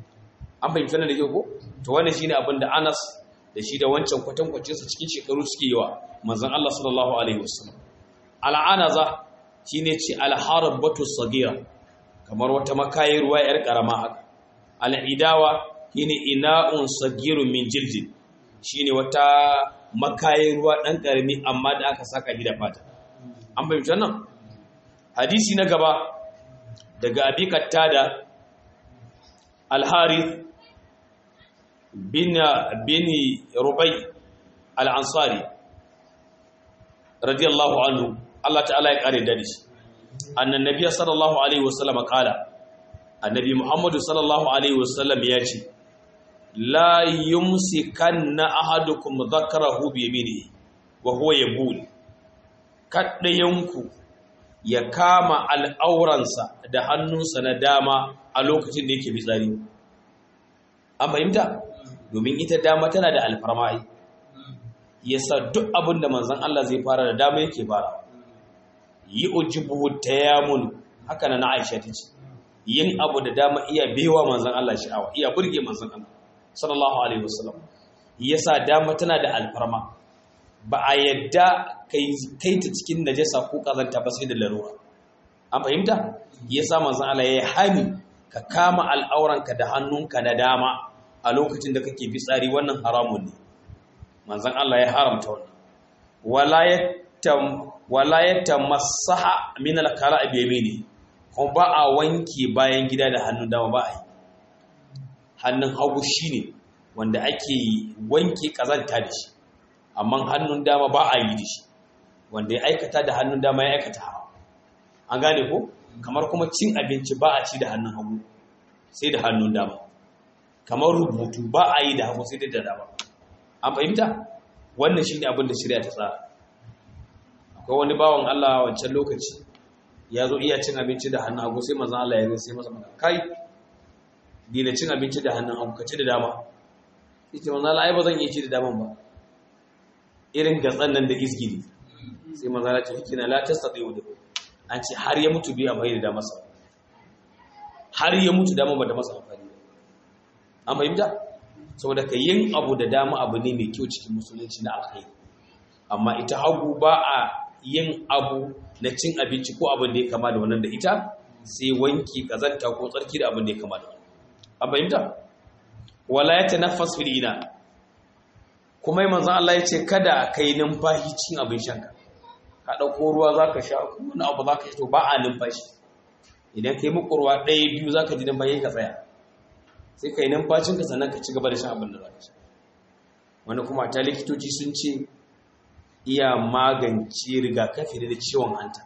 An fahimta da kyau ko? To wannan shine abin da Anas da shi da wancan kwatankwacin sa cikin shekaru suke yi wa manzon Allah sallallahu alaihi wasallam. Al'anaza shine ce al-harbatu sagira, kamar wata makayar ruwa yar karama haka. Al-idawa shine ina'un sagirun min jildin, shine wata makayar ruwa dan karami amma da aka saka shi da fata. An fahimta nan? Hadisi na gaba daga Abi Qattada Al-Harith bin bin Rubai Al-Ansari radiyallahu anhu, Allah ta'ala ya kare da shi. Annan Nabiy sallallahu alaihi wasallam kala, Annabi Muhammad sallallahu alaihi wasallam ya ce, la yumsikanna ahadukum dhakarahu bi yaminihi wa huwa yabul, kaddayanku ya kama al'auransa da hannunsa na dama a lokacin da yake fitsari. An fahimta? Domin ita dama tana da alfarmai, yasa duk abin da manzon Allah zai fara da dama yake fara. Yi ujibu tayamun, haka na Aisha tace, yin abu da dama iya bewa manzon Allah sha'awa, iya burge manzon Allah sallallahu alaihi wasallam. Yasa dama tana da alfarma, ba a yadda kai ta cikin najasa ko kazanta ba sai da larura. An fahimta? Yasa manzon Allah ya hani ka kama al'auranka da hannunka na dama a lokacin da kake fitsari, wannan haramun ne. Manzon Allah ya haramta wannan. Wala yatam wala yatamassaha min al-qara'i bi yamini, kuma ba a wanke bayan gida da hannun dama, ba a yi. Hannun hagu shine wanda ake wanke kazanta da shi, amma hannun dama ba a yi da shi. Wanda ya aikata da hannun dama ya aikata haram. An gane ko? Kamar kuma cin abinci ba a ci da hannun hagu sai da hannun dama, kamar rubutu ba a yi da hagu sai da dama. An fahimta? Wannan shine abin da shari'a ta tsara. Akwai wani bawan Allah wancan lokaci ya zo iya cin abinci da hannun hagu, sai manzon Allah ya zo sai masa magana, kai dina cin abinci da hannun hagu, ka ci da dama. Yace manzon Allah ai ba zan iya ci da daman ba, irin gatsan nan da izgili. Sai manzon Allah ya ce kina la tastati'u, an ce har ya mutu biya mai da masa, har ya mutu dama ba da masa amfani. An fahimta? Saboda ka yin abu da dama abu ne mai kyau cikin musulunci na alkhairi, amma ita hagu ba a yin abu na cin abinci ko abin da ya kama da wannan da ita, sai wanki kazanta ko tsarki da abin da ya kama da wannan. An fahimta? Wala ya tanaffas fil ina, kuma manzon Allah ya ce kada kai numfashi cin abin shanka. Ka ɗauko ruwa za ka sha, wani abu za ka shi, to ba a numfashi. Idan ka yi muku ruwa ɗaya biyu za ka ji numfashi ka tsaya. sai ka yi numfashinka sannan ka ci gaba da shan abin da za ka sha. Wani kuma ta likitoci sun ce iya magance rigakafi da ciwon hanta,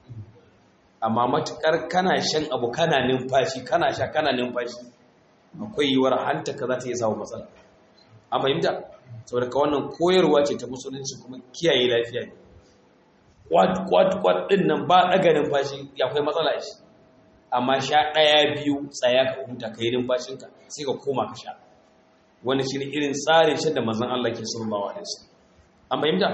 amma matukar kana shan abu kana numfashi kana sha kana numfashi akwai yiwuwar hanta ka za ta yi samun matsala. A fahimta saboda ka wannan koyarwa ce ta musulunci kuma kiyaye lafiya ne. kwat kwat kwat din nan ba daga numfashi akwai matsala shi, amma sha ɗaya biyu tsaya ka huta ka yi numfashinka sai ka koma ka sha. Wani shi ne irin tsarin shan da manzon Allah ke sallallahu alaihi wasallam. An fahimta?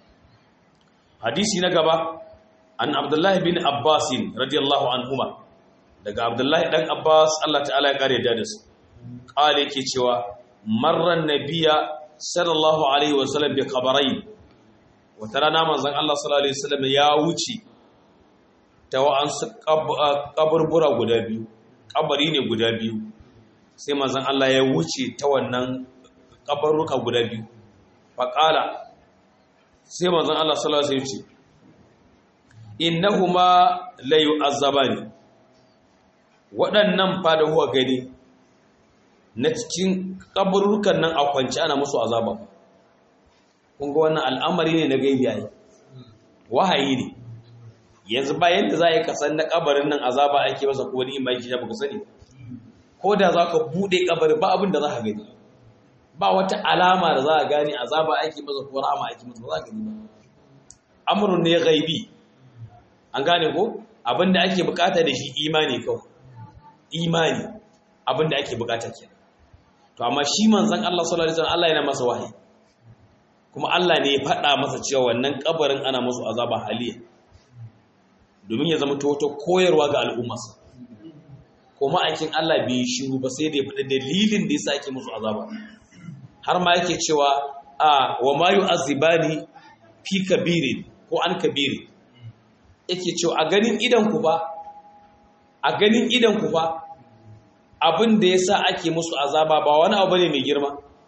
Hadisi na gaba an Abdullahi bin Abbas radiyallahu anhuma, daga Abdullahi dan Abbas Allah ta'ala ya kare da su. Kale yake cewa marran nabiyya sallallahu alaihi wasallam bi qabarain, wata rana manzon Allah sallallahu alaihi wasallam ya wuce ta wa'ansu kaburbura guda biyu, kabari ne guda biyu, sai manzon Allah ya wuce ta wannan kabaruka guda biyu. Faqala, sai manzon Allah sallallahu alaihi wasallam ya ce innahuma la yu'azzabani, waɗannan fa da huwa gani na cikin kaburukan nan a kwance ana musu azaba. Kun ga wannan al'amari ne na gaibi yayi, wahayi ne. Yanzu bayan da za a yi kasan na kabarin nan azaba ake masa ko wani imani ya baka sani, ko da za ka buɗe kabarin ba abin da za ka gani, ba wata alama da za a gani azaba ake masa ko rahama ake masa, ba za ka gani ba. Amrun ne gaibi, an gane ko abin da ake bukata da shi imani kawai, imani abin da ake bukata ke. To amma shi manzon Allah sallallahu alaihi wasallam Allah yana masa wahayi, kuma Allah ne ya faɗa masa cewa wannan kabarin ana musu azaba haliya, domin ya zama toto koyarwa ga al'ummarsa. Kuma aikin Allah bai shiru ba sai da ya faɗi dalilin da yasa ake musu azaba. Har ma yake cewa a wa ma yu'azibani fi kabirin ko an kabirin, yake cewa a ganin idan ku fa a ganin idan ku fa abin da yasa ake musu azaba ba wani abu ne mai girma.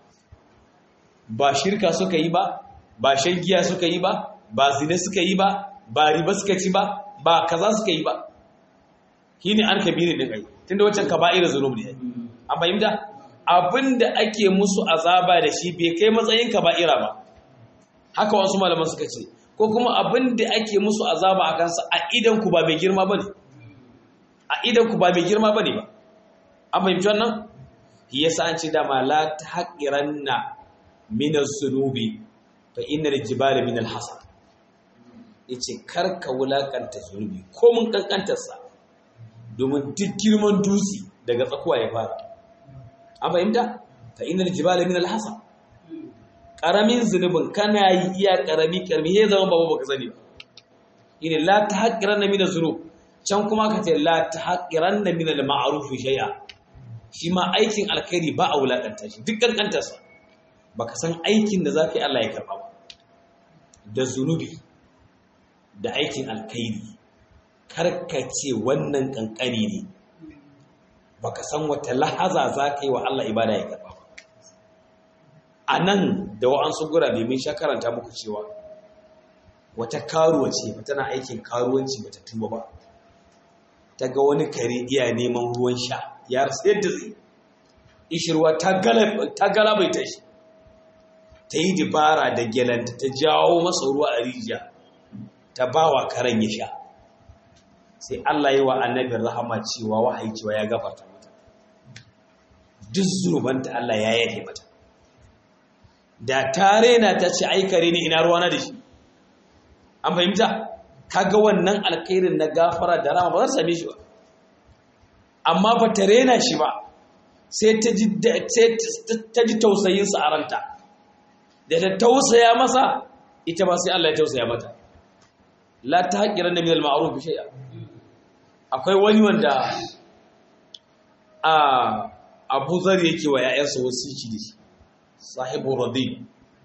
Ba shirka suka yi ba, ba shan giya suka yi ba, ba zina suka yi ba, ba riba suka ci ba, ba kaza suka yi ba. Shine an kabiri din ai, tunda wancan kaba'ir zunubi ne. An fahimta? Abinda ake musu azaba da shi bai kai matsayin kaba'ira ba. Haka wasu malaman suka ce, ko kuma abinda ake musu azaba a kansa a idan ku ba mai girma bane. A idan ku ba mai girma bane ba. An fahimci wannan? Shi yasa an ce da ma la tahqiranna min az-zunubi fa inna al-jibala min al-hasan. Yace karka wulakanta zunubi ko mun kankantar sa, domin duk girman dutse daga tsakuwa ya fara. An fahimta? Fa inna al-jibala min al-hasan. Karamin zunubin kana yi iya karami karami ya zama babu baka sani ba. Ine la tahqiranna min az-zunub, can kuma ka ce la tahqiranna min al-ma'ruf shay'a. Shi ma aikin alkhairi ba a wulakanta shi duk kankantar sa. Baka san aikin da zaka yi Allah ya karba ba. Da zunubi da aikin alkhairi karkace wannan kankani ne, baka san wata lahaza zaka yi wa Allah ibada ya karba ba. Anan da wa'ansu gurabe mun sha karanta muku cewa wata karuwa ce tana aikin karuwanci bata tuba ba, ta ga wani kare iya neman ruwan sha ya rasa yadda zai, ishirwa ta galabaita shi, ta yi dibara da gelanta ta jawo masa ruwa a rijiya ta ba wa karen ya sha. Sai Allah yi wa annabin rahama cewa wahayi cewa ya gafarta mata duk zunubanta, Allah ya yafe mata. Da tare na ta ce ai kare ni ina ruwana da shi. An fahimta? Kaga wannan alkhairin na gafara da rahama ba za same shi ba, amma ba ta rena shi ba, sai ta ji ta ji tausayin sa a ranta. Da ta tausaya masa, ita ba sai Allah ya tausaya mata. La tahqiranna min al-ma'ruf shay'a. Akwai wani wanda a Abu Zar yake wa ƴaƴansa wasiki da shi, sahibu radi.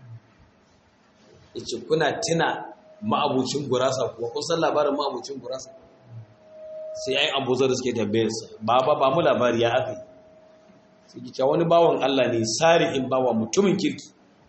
Yace kuna tuna ma'abucin gurasa kuwa, kun san labarin ma'abucin gurasa? Sai ai Abu Zar suke tambayar sa, baba ba mu labari ya aka yi. Sai ki ce wani bawan Allah ne, sarihin bawa, mutumin kirki.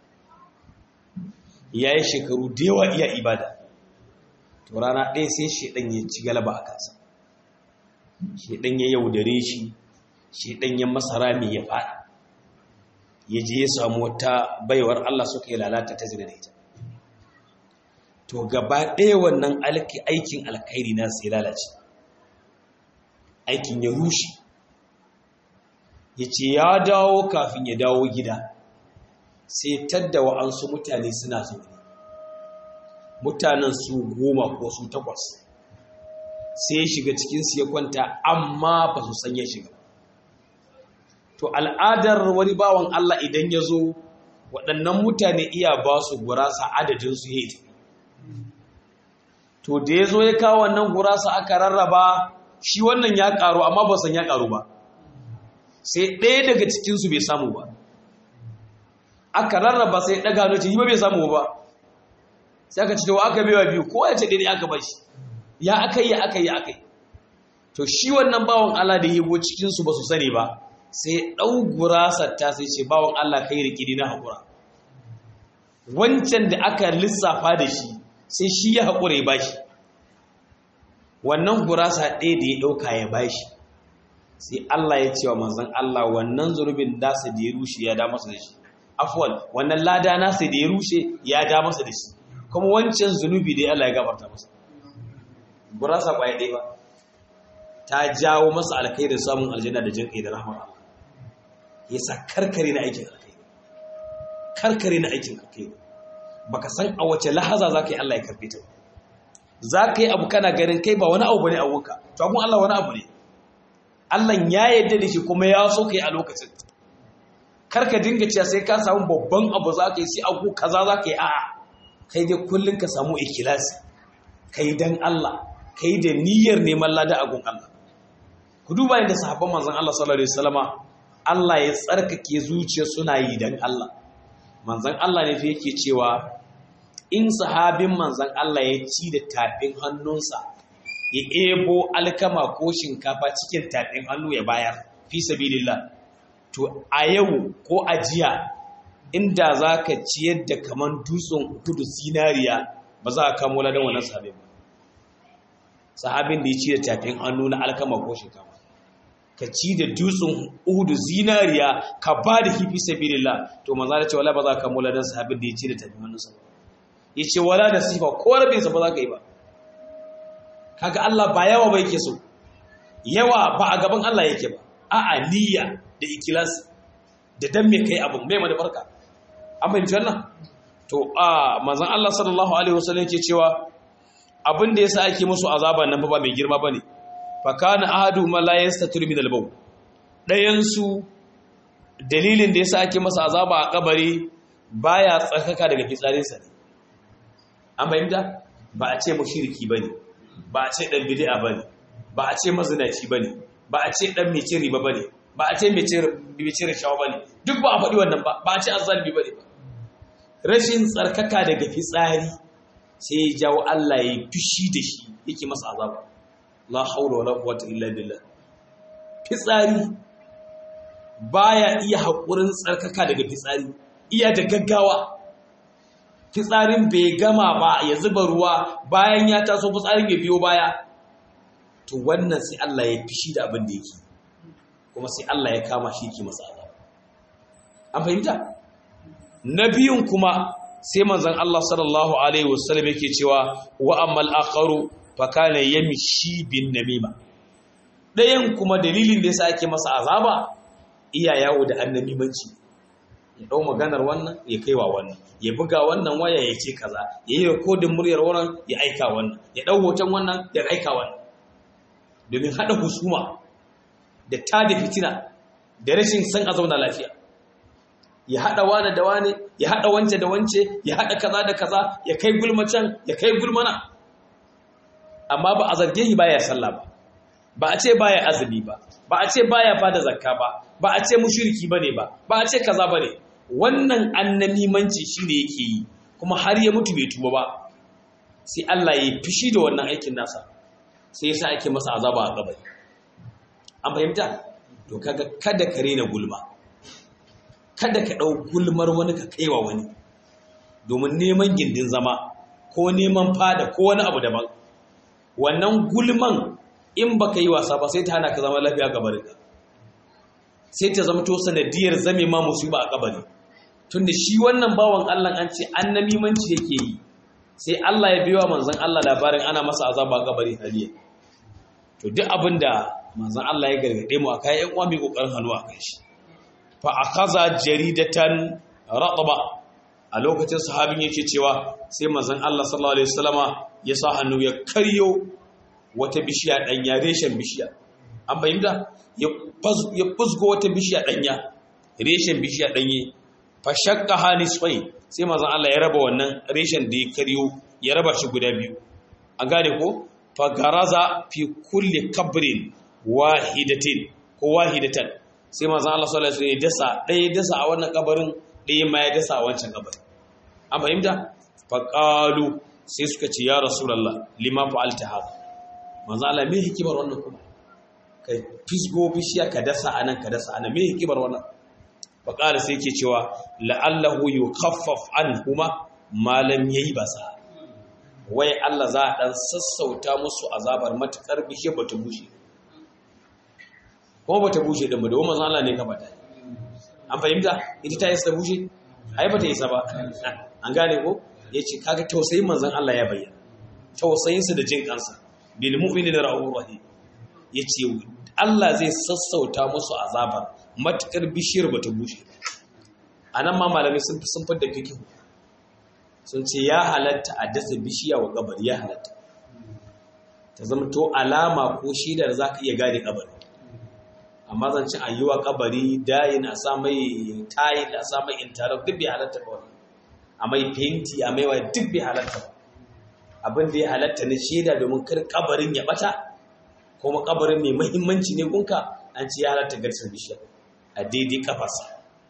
Yayi shekaru da yawa iya ibada. To rana ɗaya sai shedan ya ci galaba a kansa. Shedan ya yaudare shi, shi ɗanyen masara mai ya faɗa ya je ya samu wata baiwar Allah suka yi lalata ta zina da ita. To gaba ɗaya wannan aikin alkhairi na sai lalace, aikin ya rushe. Ya ce ya dawo kafin ya dawo gida sai tadda wa'ansu mutane suna zaune, mutanen su goma ko su takwas, sai ya shiga cikinsu ya kwanta amma ba su san ya shiga. To al'adar wani bawan Allah idan ya zo waɗannan mutane iya ba su gurasa adadinsu ya yi. To da ya zo ya kawo wannan gurasa aka rarraba, shi wannan ya ƙaru amma ba san ya ƙaru ba, sai ɗaya daga cikinsu bai samu ba. Aka rarraba sai ɗaga noci yi ba bai samu ba, sai aka ci da aka bewa biyu ko ya ce ɗaya aka bashi, ya aka yi aka yi aka yi. To shi wannan bawan Allah da yi cikinsu ba su sani ba, sai ɗau gurasar ta sai ce bawan Allah kai rikidi na haƙura. Wancan da aka lissafa da shi sai shi ya haƙura ya bashi. Wannan gurasa ɗaya da ya ɗauka ya bashi, sai Allah ya ce wa manzon Allah wannan zunubin nasa da ya rushe ya da masa da shi. Afwan, wannan lada nasa da ya rushe ya da masa da shi. Kuma wancan zunubi da Allah ya gafarta masa. Gurasa ƙwaya ɗaya ba ta jawo masa alkhairi samun aljanna da jin kai da rahmar Allah. Yasa karkare na aikin alkhairi, karkare na aikin alkhairi. Baka san a wace lahaza zaka yi Allah ya karbe ta. Zaka yi abu kana ganin kai ba wani abu bane a wuka, to abun Allah wani abu ne. Allah ya yarda da shi kuma ya so kai a lokacin. Karka dinga cewa sai ka samu babban abu zaka yi sai abu kaza zaka yi, a'a. Kai dai kullun ka samu ikhlasi. Kai dan Allah, kai da niyyar neman lada a gun Allah. Ku duba yadda sahabban manzon Allah sallallahu alaihi wasallama Allah ya tsarkake zuciya suna yi dan Allah. Manzon Allah ne fa yake cewa in sahabin manzon Allah ya ci da tafin hannunsa ya ebo alkama ko shinkafa cikin tafin hannu ya bayar fi sabilillah, to a yau ko a jiya inda zaka ciyar da kaman dutsen kudu zinariya ba za ka kamo ladan wannan sahabin ba. Sahabin da ya ci da tafin hannu na alkama ko shinkafa, ka ci da dutsen uhudu zinariya ka ba da hifi sabilillah, to manzo da ce wala ba za ka mula dan sahabin da ya ci da tafi hannunsa ba. Yace wala da sifa ko rabin sa ba za ka yi ba. Kaga Allah ba yawa ba yake so, yawa ba a gaban Allah yake ba, a'a niyya da ikhlas da dan me kai abun mai mana barka. An bayyana wannan to a manzon Allah sallallahu alaihi wasallam yake cewa abin da yasa ake musu azaba nan ba mai girma bane. Fakana ahadu ma la yastatir min al-baw, dayan su dalilin da yasa ake masa azaba a kabari baya tsakaka daga fitsarin sa. An bayyana ba a ce mushriki bane, ba a ce dan bid'a bane, ba a ce mazinaci bane, ba a ce dan mai cin riba bane, ba a ce mai cin mai cin shawa bane, duk ba a faɗi wannan ba, ba a ce azzalimi bane ba. Rashin tsarkaka daga fitsari sai ya jawo Allah ya yi fushi da shi yake masa azaba. La haula wala quwwata illa billah. Fitsari baya iya hakurin tsarkaka daga fitsari, iya da gaggawa. Fitsarin bai gama ba ya zuba ruwa bayan ya taso fitsarin ya biyo baya. To wannan sai Allah ya fishi da abin da yake, kuma sai Allah ya kama shi yake masa azaba. An fahimta? Na biyun kuma sai manzon Allah sallallahu alaihi wasallam yake cewa wa ammal akharu fakana yamshi bin namima. Dayan kuma dalilin da yasa ake masa azaba iya yawo da annamimanci, ya dau maganar wannan ya kaiwa wannan, ya buga wannan waya ya ce kaza, ya yi recording muryar wannan ya aika wannan, ya dau hoton wannan ya aika wannan, domin hada husuma da tada fitina da rashin san a zauna lafiya. Ya hada wani da wani, ya hada wance da wance, ya hada kaza da kaza, ya kai gulma can, ya kai gulma nan. Amma ba a zarge shi baya sallah ba, ba a ce baya azumi ba, ba a ce baya bada zakka ba, ba a ce mushriki bane ba, ba a ce kaza bane. Wannan annamimanci shine yake yi, kuma har ya mutu bai tuba ba. Sai Allah ya fishi da wannan aikin nasa, sai yasa ake masa azaba a kabari. An fahimta? To kaga kada ka rena gulma, kada ka dau gulmar wani ka kaiwa wani, domin neman gindin zama ko neman fada ko wani abu daban. Wannan gulman in baka yi wasa ba sai ta hana ka zama lafiya gabarinka. sai ta zama to sanadiyar zame ma musiba a kabari tunda shi wannan bawan Allah an ce annamimanci yake yi sai Allah ya biyo manzon Allah labarin ana masa azaba a kabari haliya to duk abinda manzon Allah ya gargade mu akai ƴan uwa mai kokarin hannu akan shi fa akaza jaridatan ratba a lokacin sahabin yake cewa sai manzon Allah sallallahu alaihi wasallama ya sa hannu ya karyo wata bishiya danya reshen bishiya an bayyana ya ya fusgo wata bishiya danya reshen bishiya danye fa shakka hanisfai sai manzon Allah ya raba wannan reshen da ya karyo ya raba shi guda biyu an gane ko fa garaza fi kulli kabrin wahidatin ko wahidatan sai manzon Allah sallallahu alaihi wasallam ya dasa ɗaya dasa a wannan kabarin ɗaya ma ya dasa a wancan kabarin an fahimta fa qalu sai suka ce ya rasulullah lima fa'alta hada manzon Allah me hikimar wannan kuma kai fisgo bishiya ka dasa anan ka dasa anan me hikimar wannan fa qala sai yake cewa la'allahu yukhaffaf anhuma ma lam yaybasa wai Allah za a dan sassauta musu azabar matakar bishiya bata bushe ko bata bushe din ba da manzon Allah ne ka bata an fahimta ita ta isa bushe ai bata isa ba an gane ko yace kaga tausayin manzon Allah ya bayyana tausayin sa da jin kansa bil mu'minina ra'ufur rahim yace Allah zai sassauta musu azabar matakar bishiyar bata bushe anan ma malamai sun sun fadda fikihu sun ce ya halatta a dasa bishiya wa kabari ya halatta ta zama to alama ko shidar zaka iya gane kabari amma zan ci ayyuwa kabari dayin a sa mai tayin a sa mai intarar duk bai halatta ba wannan a mai fenti a mai waya duk bai halatta ba abin da ya halatta na shaida domin kar kabarin ya bata kuma kabarin mai muhimmanci ne gunka an ci ya halatta garsar bishiya a daidai kafarsa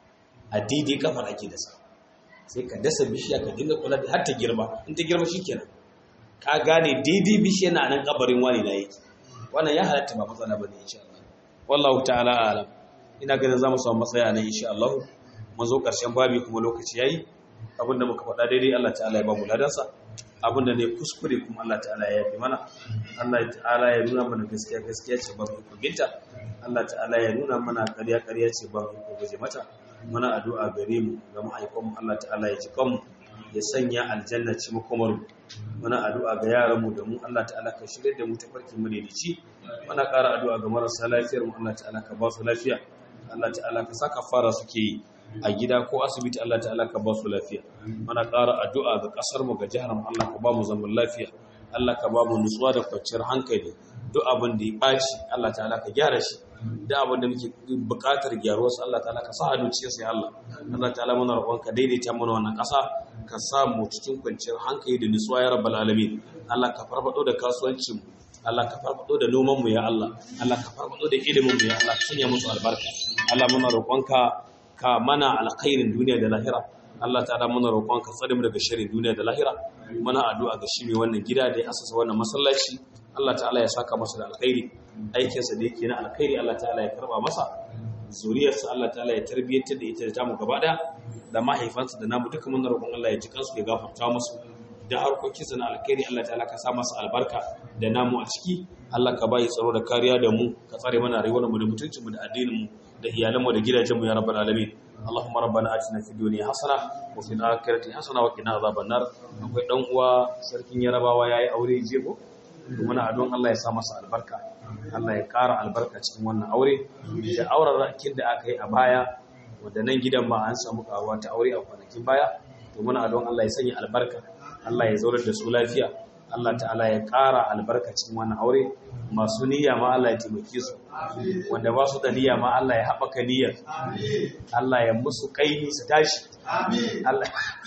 a daidai kafar ake dasa sai ka dasa bishiya ka dinga kula da har ta girma in ta girma shikenan ka gane daidai bishiya na nan kabarin wani na yake wannan ya halatta ba matsala bane insha Allah wallahu ta'ala alam ina ganin zamu samu matsaya nan insha Allah mun zo karshen babi kuma lokaci yayi abinda muka faɗa daidai Allah ta'ala ya ba mu ladansa abinda ne kuskure kuma Allah ta'ala ya yafi mana Allah ta'ala ya nuna mana gaskiya gaskiya ce ba mu binta Allah ta'ala ya nuna mana ƙarya ƙarya ce ba mu guje mata muna addu'a gare mu ga ma'aikon mu Allah ta'ala ya ji kanmu ya sanya aljanna ci makomar mu muna addu'a ga yaran mu da mu Allah ta'ala ka shirye da mu ta farkin mu da ci muna ƙara addu'a ga marasa lafiyar mu Allah ta'ala ka ba su lafiya Allah ta'ala ka saka fara suke yi a gida ko asibiti Allah ta'ala ka ba su lafiya muna ƙara addu'a ga ƙasar mu ga jihar mu Allah ka ba mu zaman lafiya Allah ka ba mu nutsuwa da kwanciyar hankali duk abin da ya ɓaci Allah ta'ala ka gyara shi da abin da muke buƙatar gyaruwar su Allah ta'ala ka sa hannu cikin sai Allah Allah ta'ala muna roƙon ka daidaita mana wannan ƙasa ka sa mu cikin kwanciyar hankali da nutsuwa ya rabbal alamin Allah ka farfado da kasuwancin mu Allah ka farfado da noman mu ya Allah Allah ka farfado da ilimin mu ya Allah ka sanya musu albarka Allah muna roƙon ka ka mana alkhairin duniya da lahira Allah ta'ala muna roƙon ka tsare mu daga sharrin duniya da lahira muna addu'a ga shi mai wannan gida da ya asasa wannan masallaci Allah ta'ala ya saka masa da alkhairi aikinsa da yake na alkhairi Allah ta'ala ya karba masa zuriyarsa Allah ta'ala ya tarbiyyantar da ita da tamu gaba daya da mahaifansa da namu duka muna roƙon Allah ya ji kansu ya gafarta musu da harkokinsa na alkhairi Allah ta'ala ka sa masa albarka da namu a ciki Allah ka bayi tsaro da kariya da mu ka tsare mana rayuwar mu da mutuncin mu da addinin mu da iyalan mu da gidajen mu ya rabbal alamin اللهم ربنا آتنا في الدنيا حسنة وفي الآخرة حسنة وقنا عذاب النار akwai dan uwa sarkin Yarabawa yayi aure jego to muna adon Allah ya sa masa albarka Allah ya ƙara albarka cikin wannan aure da auren rakin da aka yi a baya wanda nan gidan ba an samu karuwa ta aure a kwanakin baya to muna adon Allah ya sanya albarka Allah ya zaurar da su lafiya Allah ta'ala ya ƙara albarka cikin wannan aure masu niyya ma Allah ya taimake su wanda ba su da niyya ma Allah ya haɓaka niyyar Allah ya musu kaini su tashi Allah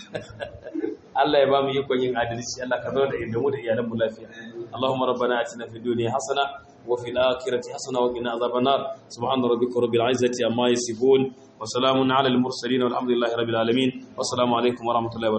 Allah ya ba mu ikon yin adalci Allah ka zo da inda mu da iyalan mu lafiya Allahumma rabbana atina fid dunya hasana wa fil akhirati hasana wa qina adhaban nar subhana rabbika rabbil izzati amma yasifun wa salamun ala al mursalin walhamdulillahi rabbil alamin wassalamu alaikum wa rahmatullahi wa